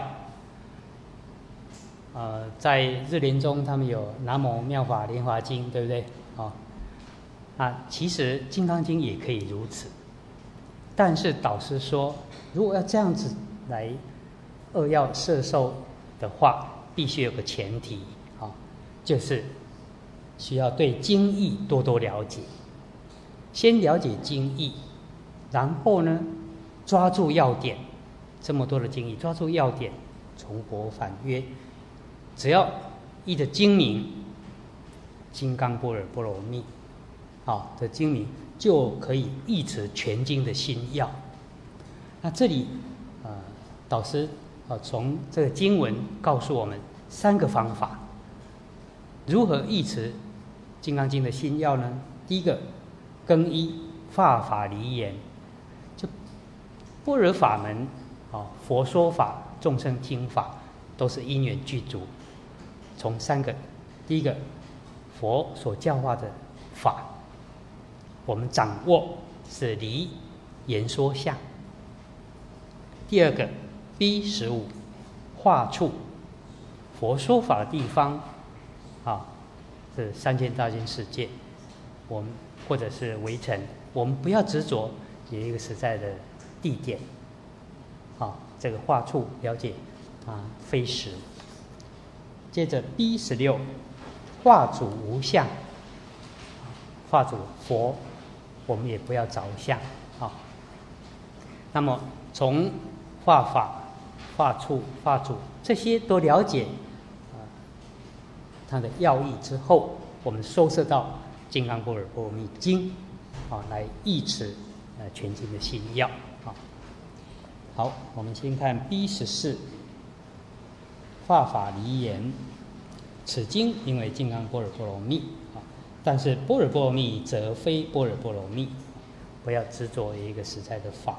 呃，在日莲宗他们有南无妙法莲华经，对不对？哦，啊，其实《金刚经》也可以如此，但是导师说，如果要这样子来扼要摄受的话，必须有个前提，啊，就是需要对经义多多了解。先了解经义，然后呢，抓住要点，这么多的经义，抓住要点，从博反约。只要依着经名金刚般若波罗蜜好的经名，就可以义持全经的心要。那这里呃导师呃从这个经文告诉我们三个方法，如何义持金刚经的心要呢？第一个，更依法法离言，就般若法门啊，佛说法，众生听法，都是因缘具足。从三个，第一个，佛所教化的法，我们掌握是离言说相。第二个 B 十五化处，佛说法的地方啊，是三千大千世界，我们或者是围城，我们不要执着有一个实在的地点，啊，这个化处了解啊非实。接着 B 十六化主无相，化主佛，我们也不要着相啊。那么从化法、化处、化主这些都了解啊它的要义之后，我们收摄到《金刚般若波罗蜜经》啊，来义持呃全经的心要啊。好，我们先看 B 十四。化法离言，此经名为金刚般若波罗蜜啊，但是般若波罗蜜则非般若波罗蜜，不要执着于一个实在的法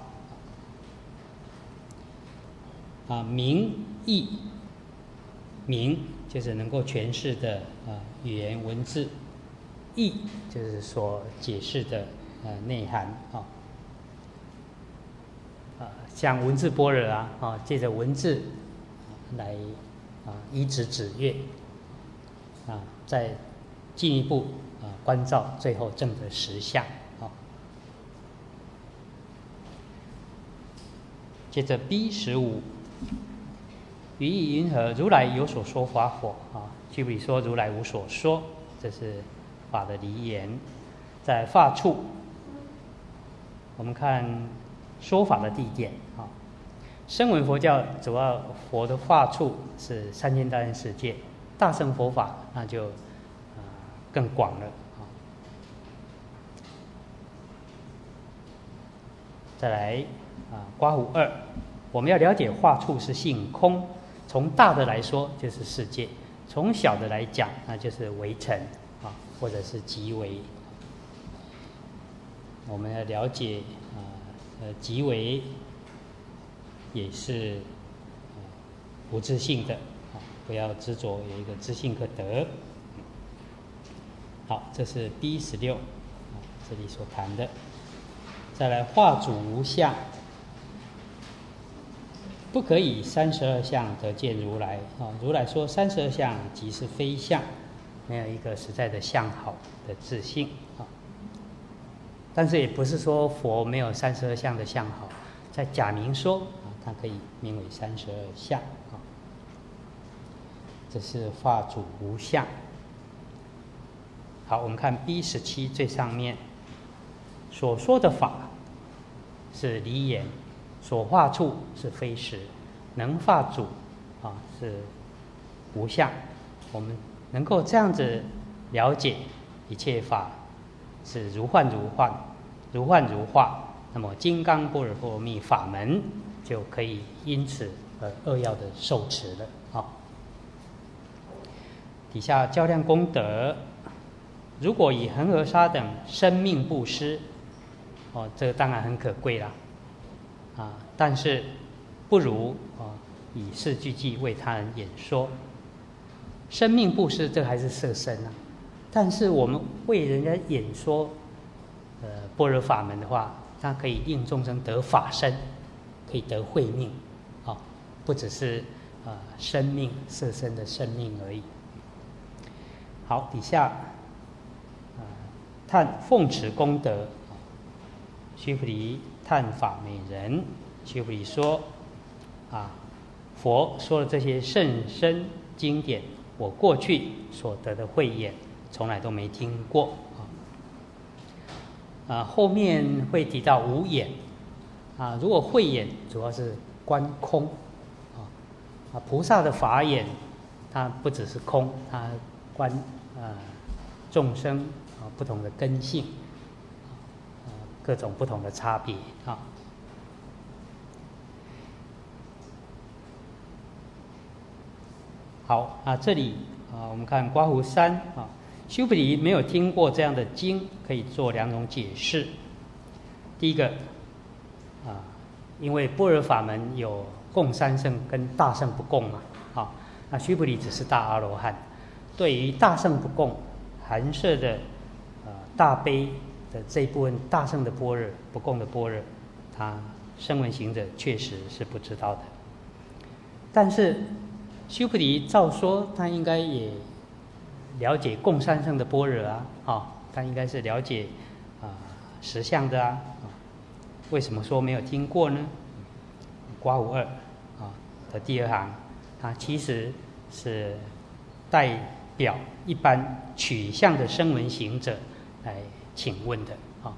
啊。名义，名就是能够诠释的啊语言文字，义就是所解释的呃内涵啊。啊，像文字般若啊，啊借着文字来。啊，依止止悦，啊，再进一步啊关照，最后证得实相啊。接着 B 十五，语义云何？如来有所说法否？啊，据比说如来无所说，这是法的离言。在法处，我们看说法的地点啊。声闻佛教主要佛的化处是三千大千世界，大乘佛法那就、呃、更广了啊。再来啊，刮胡二，我们要了解化处是性空，从大的来说就是世界，从小的来讲那就是围城啊，或者是极为。我们要了解啊呃极为。也是无自性的啊，不要执着有一个自性可得。好，这是 B 十六啊，这里所谈的。再来，化主无相，不可以三十二相得见如来啊。如来说三十二相即是非相，没有一个实在的相好的自性啊。但是也不是说佛没有三十二相的相好，在假名说。它可以名为三十二相啊，这是化主无相。好，我们看 B 十七最上面所说的法是离言，所化处是非实，能化主啊是无相。我们能够这样子了解一切法是如幻如化，如幻如化，那么金刚般若波罗蜜法门就可以因此而扼要的受持了。好，底下较量功德，如果以恒河沙等生命布施，哦，这个当然很可贵啦，啊，但是不如啊以四句偈为他人演说。生命布施这还是色身啊，但是我们为人家演说呃般若法门的话，它可以令众生得法身，可以得慧命，啊、哦，不只是呃生命色身的生命而已。好，底下呃叹奉持功德，须菩提叹法美人。须菩提说啊，佛说的这些甚深经典，我过去所得的慧眼从来都没听过啊。啊，后面会提到无眼啊，如果慧眼主要是观空啊，啊，菩萨的法眼，它不只是空，它观啊众生啊不同的根性啊，各种不同的差别啊。好啊，这里啊，我们看刮胡三啊，须菩提没有听过这样的经，可以做两种解释。第一个啊，因为般若法门有共三圣跟大圣不共嘛，啊，那须菩提只是大阿罗汉，对于大圣不共含摄的呃大悲的这一部分大圣的般若不共的般若，他声闻行者确实是不知道的，但是须菩提照说，他应该也了解共三圣的般若啊，啊，他应该是了解啊、呃、实相的啊，啊，为什么说没有听过呢？刮胡二啊的第二行，它其实是代表一般取向的声闻行者来请问的啊。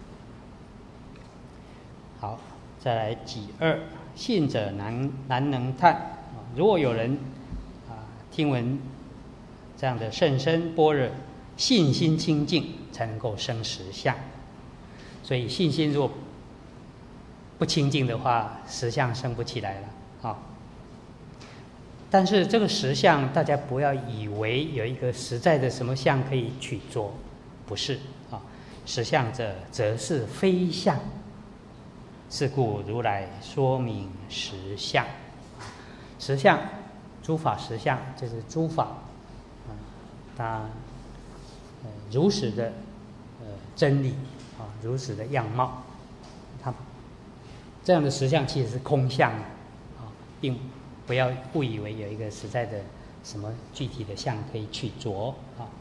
好，再来己二，信者难难能叹。如果有人啊听闻这样的甚深般若，信心清净才能够生实相。所以信心如果不清净的话，实相生不起来了啊。但是这个实相，大家不要以为有一个实在的什么相可以取着，不是啊。实相者，则是非相。是故如来说明实相。实相，诸法实相，就是诸法啊，它呃如实的呃真理啊，如实的样貌，它这样的实相其实是空相啊，并不要误以为有一个实在的什么具体的相可以取着啊。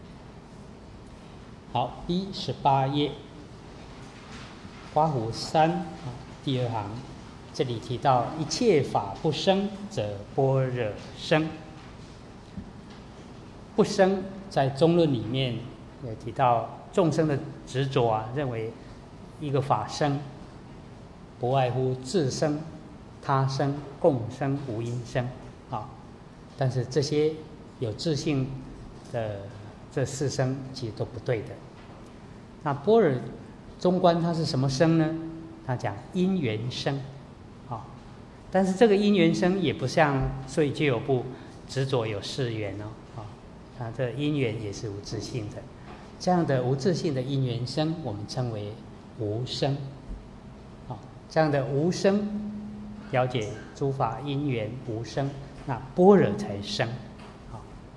好，第十八页，刮胡三啊，第二行。这里提到一切法不生，则般若生。不生在中论里面也提到众生的执着啊，认为一个法生，不外乎自生、他生、共生、无因生啊。但是这些有自性的这四生其实都不对的。那般若中观它是什么生呢？它讲因缘生。但是这个因缘生也不像所以就有部执着有事缘哦，啊，它这因缘也是无自性的，这样的无自性的因缘生，我们称为无生，啊，这样的无生，了解诸法因缘无生，那般若才生，好，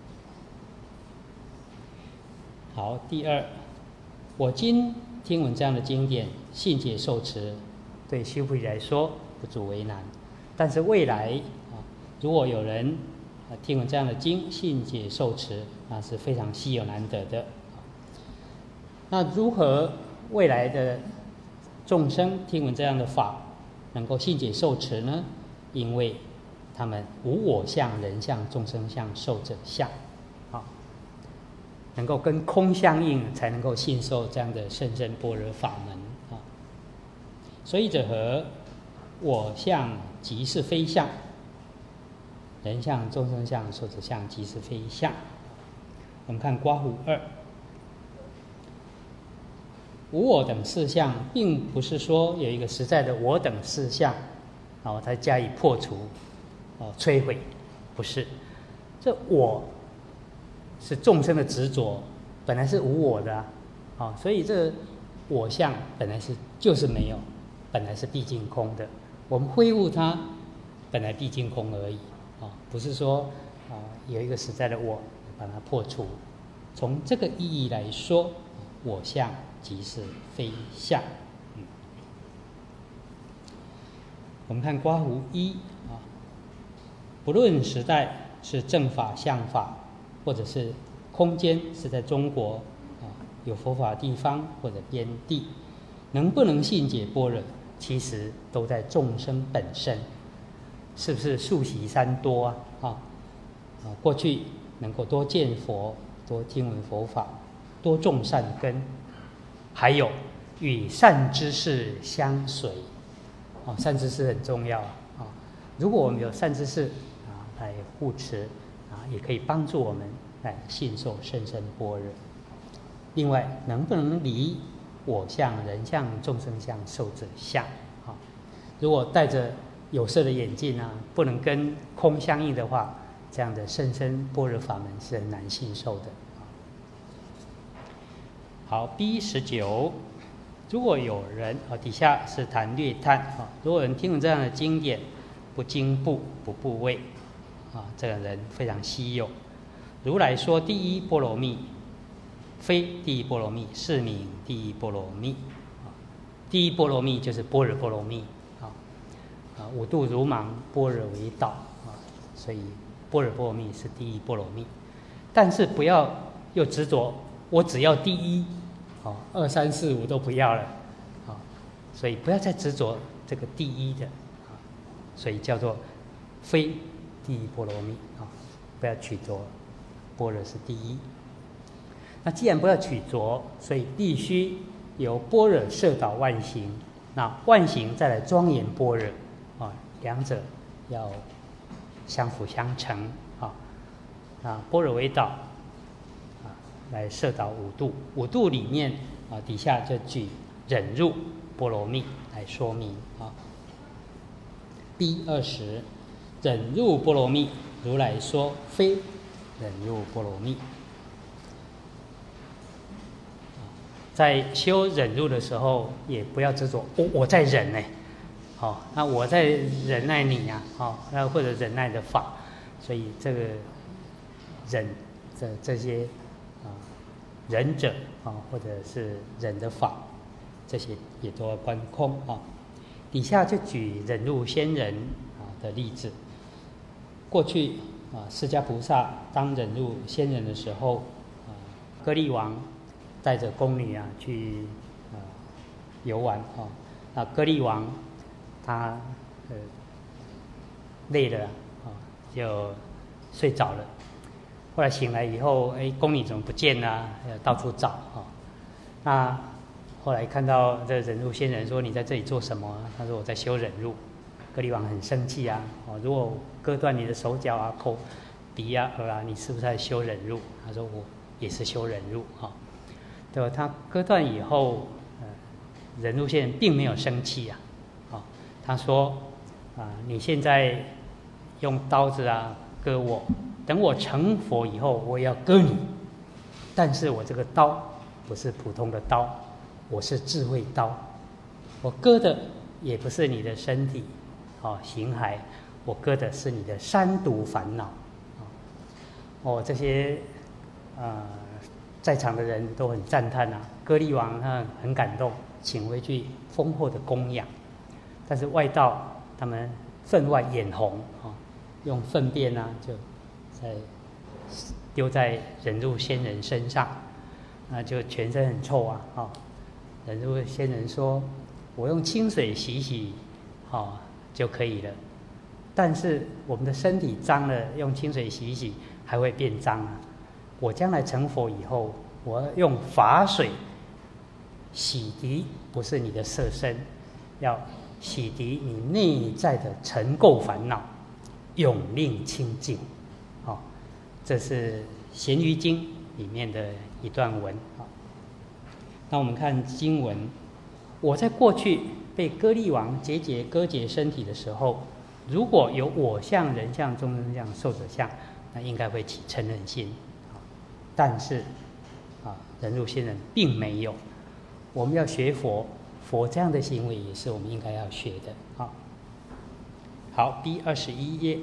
好，第二，我今听闻这样的经典，信解受持，对须菩提来说不足为难。但是未来啊，如果有人啊听闻这样的经，信解受持，那是非常稀有难得的。那如何未来的众生听闻这样的法，能够信解受持呢？因为他们无我相、人相、众生相、寿者相，啊，能够跟空相应，才能够信受这样的甚深般若法门啊。所以者何？我相即是非相，人相、众生相、寿者相即是非相。 我们看刮胡二，无我等事项，并不是说有一个实在的我等事项，然后才加以破除、哦摧毁，不是。这我是众生的执着，本来是无我的啊，哦、所以这我相本来是就是没有，本来是毕竟空的。我们恢复它，本来毕竟空而已，啊、哦，不是说啊、呃、有一个实在的我把它破除。从这个意义来说，我相即是非相。嗯，我们看刮胡一啊，不论时代是正法、相法，或者是空间是在中国啊有佛法地方或者边地，能不能信解般若，其实都在众生本身。是不是数习三多啊？啊啊，过去能够多见佛，多听闻佛法，多种善根，还有与善知识相随。啊，善知识很重要啊！如果我们有善知识啊来护持啊，也可以帮助我们来信受甚深般若。另外，能不能离我相、人相、众生相、寿者相？啊，如果带着有色的眼镜啊，不能跟空相应的话，这样的甚深般若法门是很难信受的。好 ，B 十九，如果有人啊，底下是谈略叹啊，如果有人听了这样的经典，不惊怖不怖畏啊，这个人非常稀有。如来说第一波罗蜜，非第一波罗蜜，是名第一波罗蜜啊。第一波罗蜜就是般若波罗蜜啊。啊，五度如盲，般若为导啊，所以般若波罗蜜是第一波罗蜜。但是不要又执着，我只要第一，啊，二三四五都不要了，啊，所以不要再执着这个第一的，啊，所以叫做非第一波罗蜜啊，不要取着般若是第一。那既然不要取着，所以必须由般若摄导万行，那万行再来庄严般若。啊，两者要相辅相成啊！啊，般若为导啊，来摄导五度。五度里面啊，底下就举忍辱波罗蜜来说明啊。B 二十，忍辱波罗蜜，如来说非忍辱波罗蜜。在修忍辱的时候，也不要执着我我在忍呢。好、哦，那我在忍耐你啊，哦，那或者忍耐的法，所以这个忍的这些啊忍者啊，或者是忍的法，这些也都要观空啊。底下就举忍辱仙人啊的例子。过去啊，释迦菩萨当忍辱仙人的时候，啊，歌利王带着宫女啊去啊游玩啊，那歌利王。他呃累了啊，就睡着了。后来醒来以后，哎，宫女怎么不见了？到处找啊。那后来看到这忍辱仙人说：“你在这里做什么？”他说：“我在修忍辱。”歌利王很生气啊！哦，如果割断你的手脚啊、口、鼻啊、耳啊，你是不是在修忍辱？他说：“我也是修忍辱啊。”对吧？他割断以后，呃，忍辱仙人并没有生气啊。他说：“啊，你现在用刀子啊割我，等我成佛以后，我也要割你。但是我这个刀不是普通的刀，我是智慧刀。我割的也不是你的身体，哦，形骸，我割的是你的三毒烦恼。哦，这些呃在场的人都很赞叹啊。歌利王他很感动，请回去丰厚的供养。”但是外道他们分外眼红啊，用粪便啊，就在丢在忍辱仙人身上，那就全身很臭啊！啊，忍辱仙人说：“我用清水洗洗，啊就可以了。但是我们的身体脏了，用清水洗洗还会变脏啊！我将来成佛以后，我要用法水洗涤，不是你的色身，要。”洗涤你内在的尘垢烦恼，永令清净。哦，这是《咸鱼经》 里面的一段文啊。那我们看经文，我在过去被歌利王节节割截身体的时候，如果有我相、人相、众生相、寿者相，那应该会起嗔恨心啊。但是啊，忍辱仙人并没有。我们要学佛，佛这样的行为也是我们应该要学的啊。好 ，B 二十一页，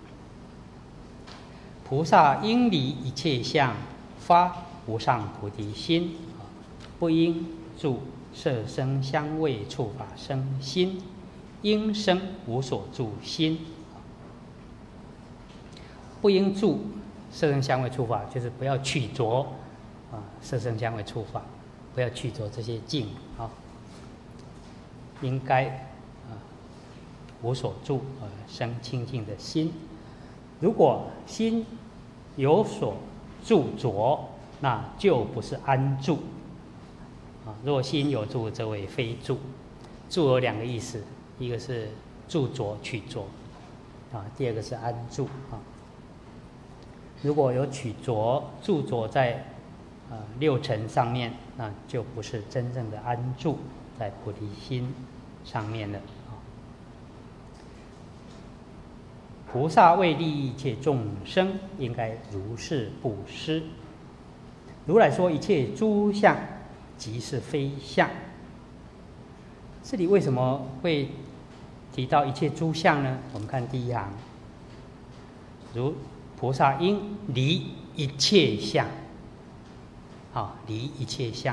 菩萨应离一切相，发无上菩提心，不应住色声香味触法生心，应生无所住心。不应住色声香味触法，就是不要取着啊色声香味触法，不要取着这些境啊。应该啊无所住，呃生清净的心。如果心有所住着，那就不是安住啊。若心有住，则为非住。住有两个意思，一个是住着取着啊，第二个是安住啊。如果有取着住着在呃六尘上面，那就不是真正的安住在菩提心上面了啊。菩萨为利益一切众生，应该如是布施。如来说一切诸相即是非相。这里为什么会提到一切诸相呢？我们看第一行，如菩萨应离一切相，好，离一切相。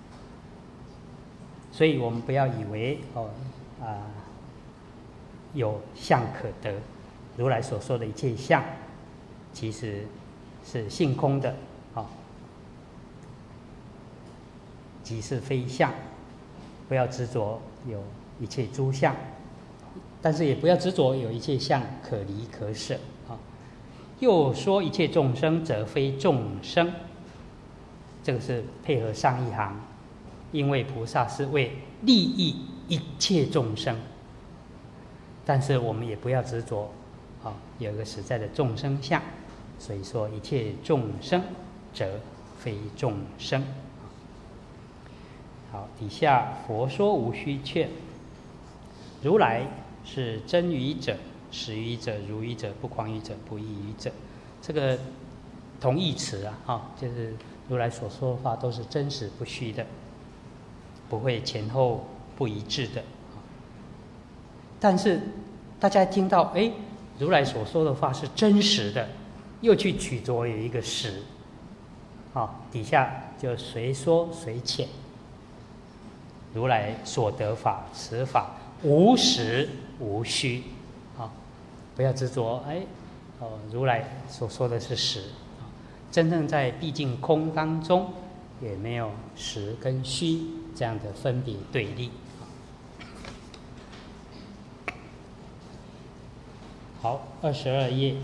所以我们不要以为哦啊、呃、有相可得，如来所说的一切相，其实是性空的，啊，即是非相。不要执着有一切诸相，但是也不要执着有一切相可离可舍啊。又说一切众生则非众生，这个是配合上一行，因为菩萨是为利益一切众生，但是我们也不要执着啊，有一个实在的众生相，所以说一切众生则非众生。好，底下佛说无虚劝，如来是真语者、实语者、如语者、不诳语者、不异语者，这个同义词啊，啊，就是如来所说的话都是真实不虚的，不会前后不一致的。但是大家听到，哎，如来所说的话是真实的，又去取着有一个实，啊，底下就随说随遣。如来所得法，此法无实无虚，啊，不要执着，哎，哦，如来所说的是实，啊，真正在毕竟空当中，也没有实跟虚这样的分别对立。好，二十二页，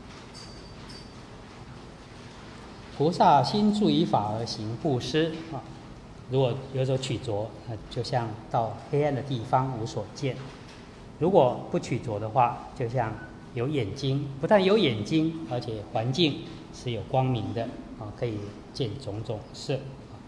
菩萨心住于法而行布施啊。如果有所取着，就像到黑暗的地方无所见；如果不取着的话，就像有眼睛，不但有眼睛，而且环境是有光明的啊，可以见种种色。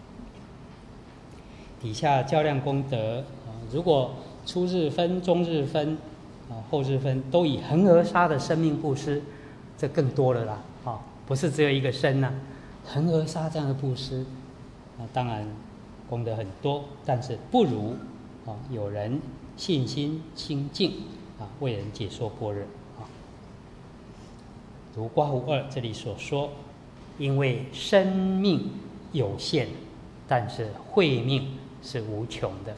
底下较量功德啊，如果初日分、中日分啊、后日分都以恒河沙的生命布施，这更多了啦啊，不是只有一个身呐、啊，恒河沙这样的布施啊，当然功德很多，但是不如啊有人信心清净啊，为人解说般若啊。如刮胡二这里所说，因为生命有限，但是慧命是无穷的。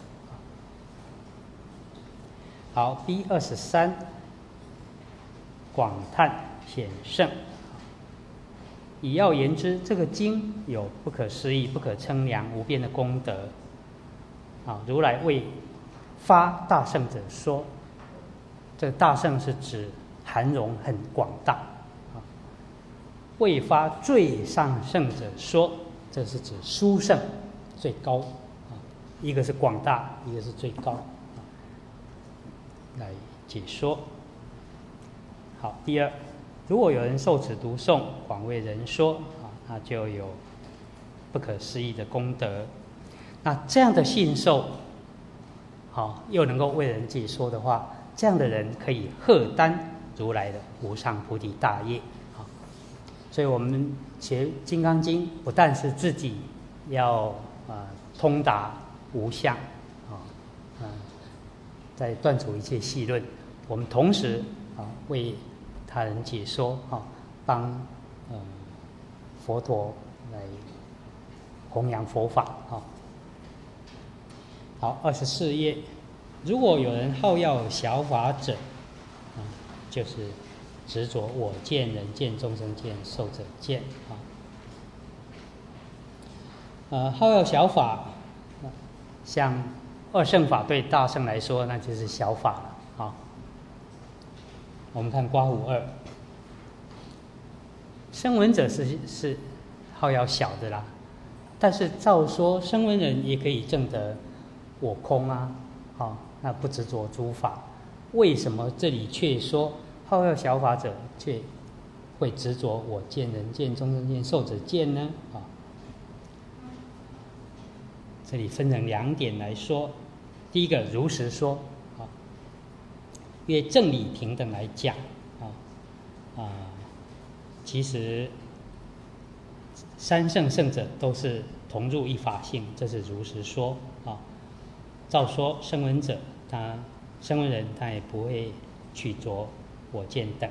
好 ，B 二十三，广叹显圣。以要言之，这个经有不可思议、不可称量、无边的功德。啊，如来为发大圣者说，这个大圣是指涵容很广大。啊，为发最上圣者说，这是指殊胜最高。啊，一个是广大，一个是最高。啊，来解说。好，第二。如果有人受此读诵，广为人说啊，那就有不可思议的功德。那这样的信受，好、哦，又能够为人解说的话，这样的人可以荷担如来的无上菩提大业。好、哦，所以我们学《金刚经》，不但是自己要呃通达无相，啊、哦，嗯、呃，在断除一切戏论，我们同时啊、哦、为他人解说，啊、哦，帮嗯、呃、佛陀来弘扬佛法，啊、哦。好，二十四页，如果有人好要小法者，啊，就是执着我见、人见、众生见、寿者见，啊，呃，好要小法，像二乘法对大乘来说，那就是小法了，啊。我们看刮胡二，声闻者是是好要小的啦，但是照说声闻人也可以证得我空啊，哦，那不执着诸法，为什么这里却说好要小法者却会执着我见、人见、众生见、寿者见呢？啊、哦，这里分成两点来说。第一个如实说，啊、哦，因为正理平等来讲，啊、哦、啊、呃，其实三圣圣者都是同入一法性，这是如实说啊。哦，照说声闻者，他声闻人他也不会去着我见等。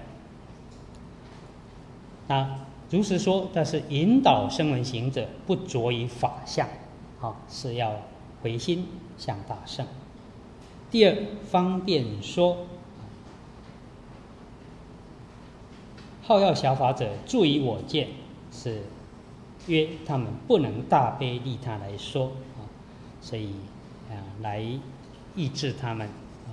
那如实说，但是引导声闻行者不着于法相，啊，是要回心向大圣。第二，方便说，好要小法者住于我见，是约他们不能大悲利他来说，啊，所以啊，来抑制他们，啊，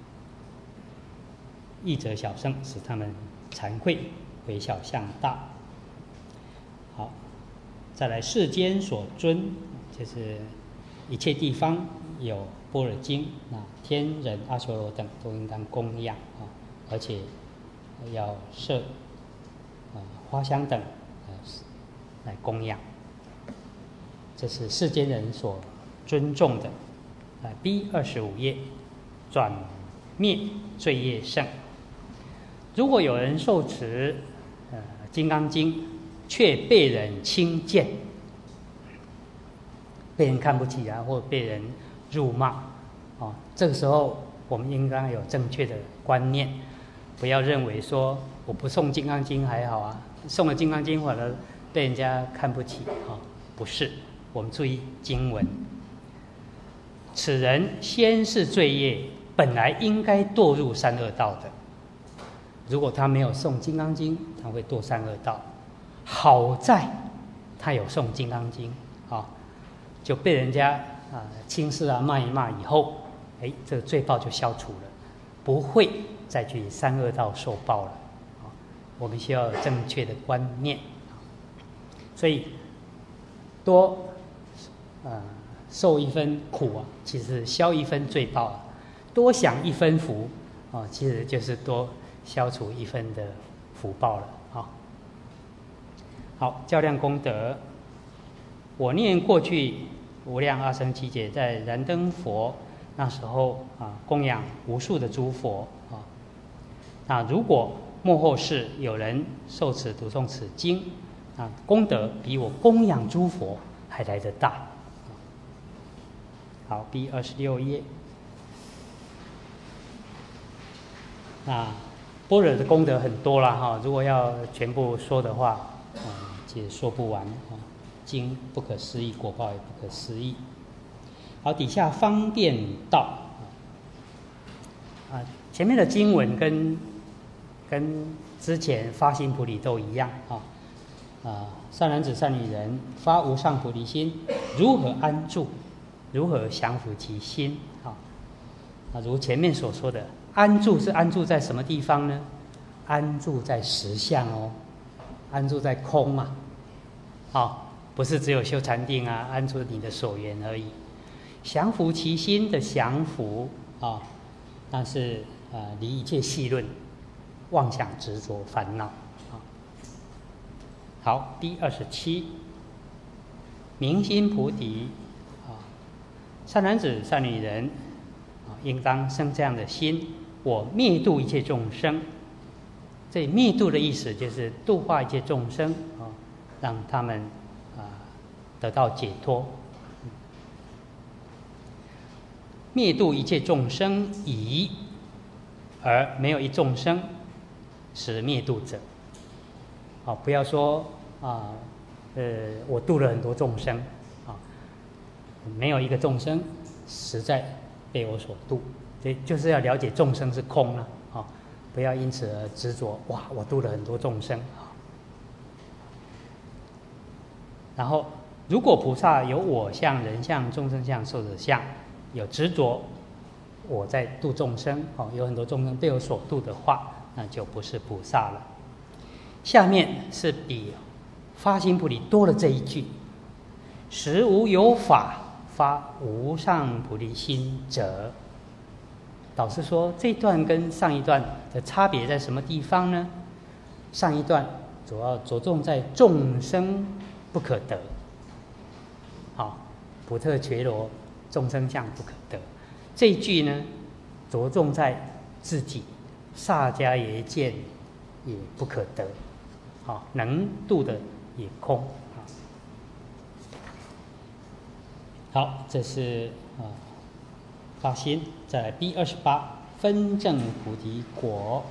益者小圣，使他们惭愧，回小向大。好，再来世间所尊，就是一切地方有般若经，那天人阿修罗等都应当供养啊，而且要设啊花香等啊来供养，这是世间人所尊重的。啊 ，B 二十五页，转灭罪业胜。如果有人受持呃《金刚经》，却被人轻贱，被人看不起啊，或被人辱骂，哦，这个时候我们应该有正确的观念，不要认为说我不诵《金刚经》还好啊，诵了《金刚经》反而被人家看不起，哦，不是。我们注意经文。此人先是罪业，本来应该堕入三恶道的。如果他没有诵《金刚经》，他会堕三恶道。好在他有诵《金刚经》，啊，就被人家啊轻视啊骂一骂以后，哎，这个罪报就消除了，不会再去三恶道受报了。啊，我们需要有正确的观念，所以多呃。受一分苦啊，其实消一分罪报啊；多享一分福啊，其实就是多消除一分的福报了啊。好，较量功德，我念过去无量阿僧祇劫在燃灯佛那时候啊，供养无数的诸佛啊。那如果末后世有人受持读诵此经啊，功德比我供养诸佛还来得大。好 ，B 二十六页。那般若的功德很多啦哈，如果要全部说的话，嗯，其实说不完啊。经不可思议，果报也不可思议。好，底下方便道啊，前面的经文跟跟之前发心菩提都一样啊啊，善男子、善女人发无上菩提心，如何安住？如何降伏其心？啊，啊，如前面所说的，安住是安住在什么地方呢？安住在实相哦，安住在空啊，啊，不是只有修禅定啊，安住你的所缘而已。降伏其心的降伏啊，那是呃离一切戏论、妄想执着烦恼啊。好，第二十七。 明心菩提啊，善男子、善女人啊，应当生这样的心：我灭度一切众生。这灭度的意思就是度化一切众生啊，让他们啊得到解脱。灭度一切众生已，而没有一众生是灭度者。啊，不要说啊，呃，我度了很多众生啊，没有一个众生实在被我所度。这就是要了解众生是空了啊，不要因此而执着。哇，我度了很多众生啊。然后，如果菩萨有我相、人相、众生相、寿者相，有执着，我在度众生哦，有很多众生被我所度的话，那就不是菩萨了。下面是比发心菩提多了这一句：实无有法发无上菩提心者。导师说，这一段跟上一段的差别在什么地方呢？上一段主要着重在众生不可得，好，普特伽罗众生相不可得。这一句呢，着重在自己萨迦耶见也不可得，好，能度的也空。好，这是啊发心。再来 B 二十八，分证菩提果。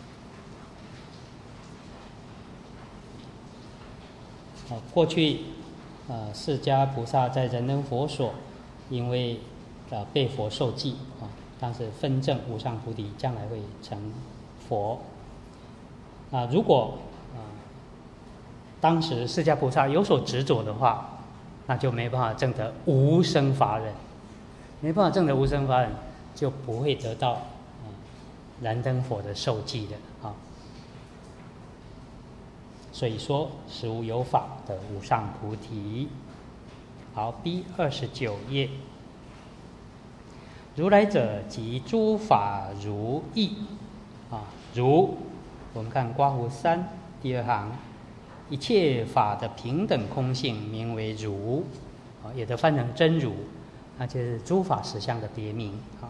好，过去啊，释迦菩萨在人等佛所，因为啊被佛受记啊，但是分证无上菩提，将来会成佛。啊，如果啊当时释迦菩萨有所执着的话，那就没办法证得无生法忍，没办法证得无生法忍，就不会得到啊燃灯佛的受记的啊。所以说，实无有法得无上菩提。好 ，B 二十九页，如来者即诸法如意啊，如我们看刮胡三第二行，一切法的平等空性名为如啊，也得翻成真如，那就是诸法实相的别名啊。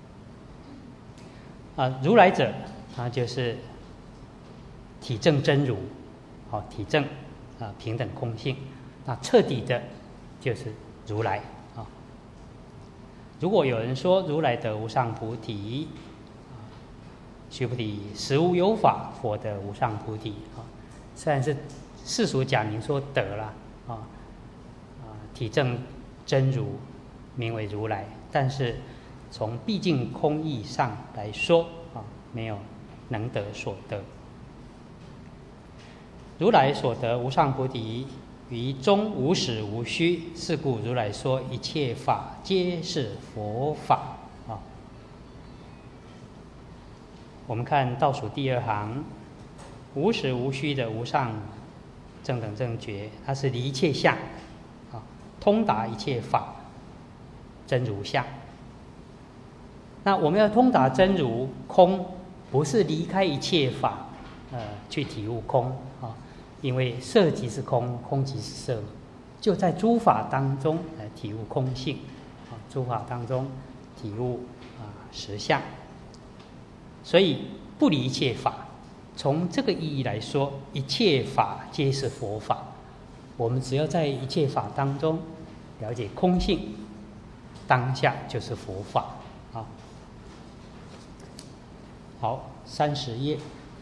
啊，如来者啊，就是体证真如。好，体证啊平等空性，那彻底的就是如来啊。如果有人说如来得无上菩提，须菩提，实无有法佛得无上菩提啊。虽然是世俗假名说得了啊啊，体证真如名为如来，但是从毕竟空义上来说啊，没有能得所得。如来所得无上菩提，于中无始无虚，是故如来说一切法皆是佛法啊。我们看倒数第二行，无始无虚的无上正等正觉，它是离一切相啊，通达一切法真如相。那我们要通达真如空，不是离开一切法呃去体悟空啊。因为色即是空，空即是色，就在诸法当中来体悟空性，啊，诸法当中体悟啊实相，所以不离一切法。从这个意义来说，一切法皆是佛法。我们只要在一切法当中了解空性，当下就是佛法啊。好，三十页。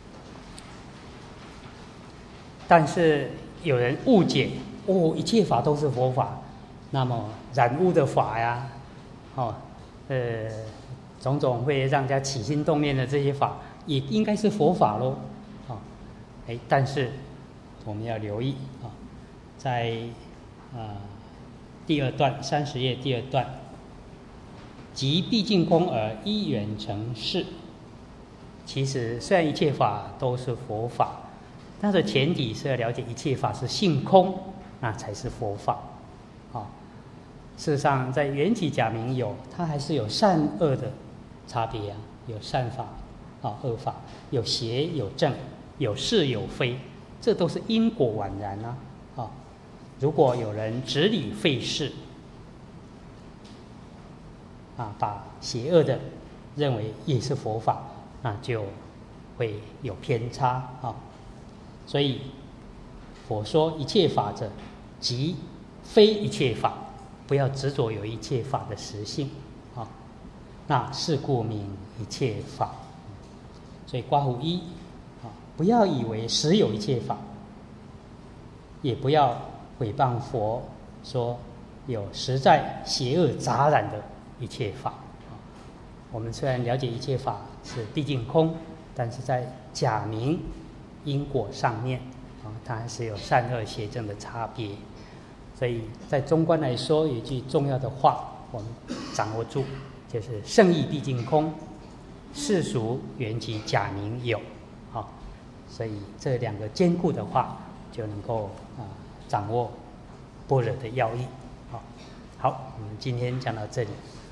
但是有人误解哦，一切法都是佛法，那么染污的法呀，哦，呃，种种会让人家起心动念的这些法，也应该是佛法喽，啊、哦，哎，但是我们要留意啊、哦，在啊、呃、第二段三十页第二段，即毕竟空而依缘成事。其实虽然一切法都是佛法，它的前提是要了解一切法是性空，那才是佛法。啊，事实上在缘起假名有，它还是有善恶的差别啊，有善法啊，恶法，有邪有正，有是有非，这都是因果宛然啊。啊， 如果有人执理废事，啊，把邪恶的认为也是佛法，那就会有偏差啊。所以佛说一切法者，即非一切法，不要执着有一切法的实性啊。那是故名一切法。所以刮胡一啊，不要以为实有一切法，也不要毁谤佛说有实在邪恶杂染的一切法。我们虽然了解一切法是毕竟空，但是在假名因果上面啊，它还是有善恶邪正的差别。所以在中观来说，有一句重要的话，我们掌握住，就是圣义毕竟空，世俗缘起假名有。好，所以这两个坚固的话，就能够啊掌握般若的要义。好，好，我们今天讲到这里。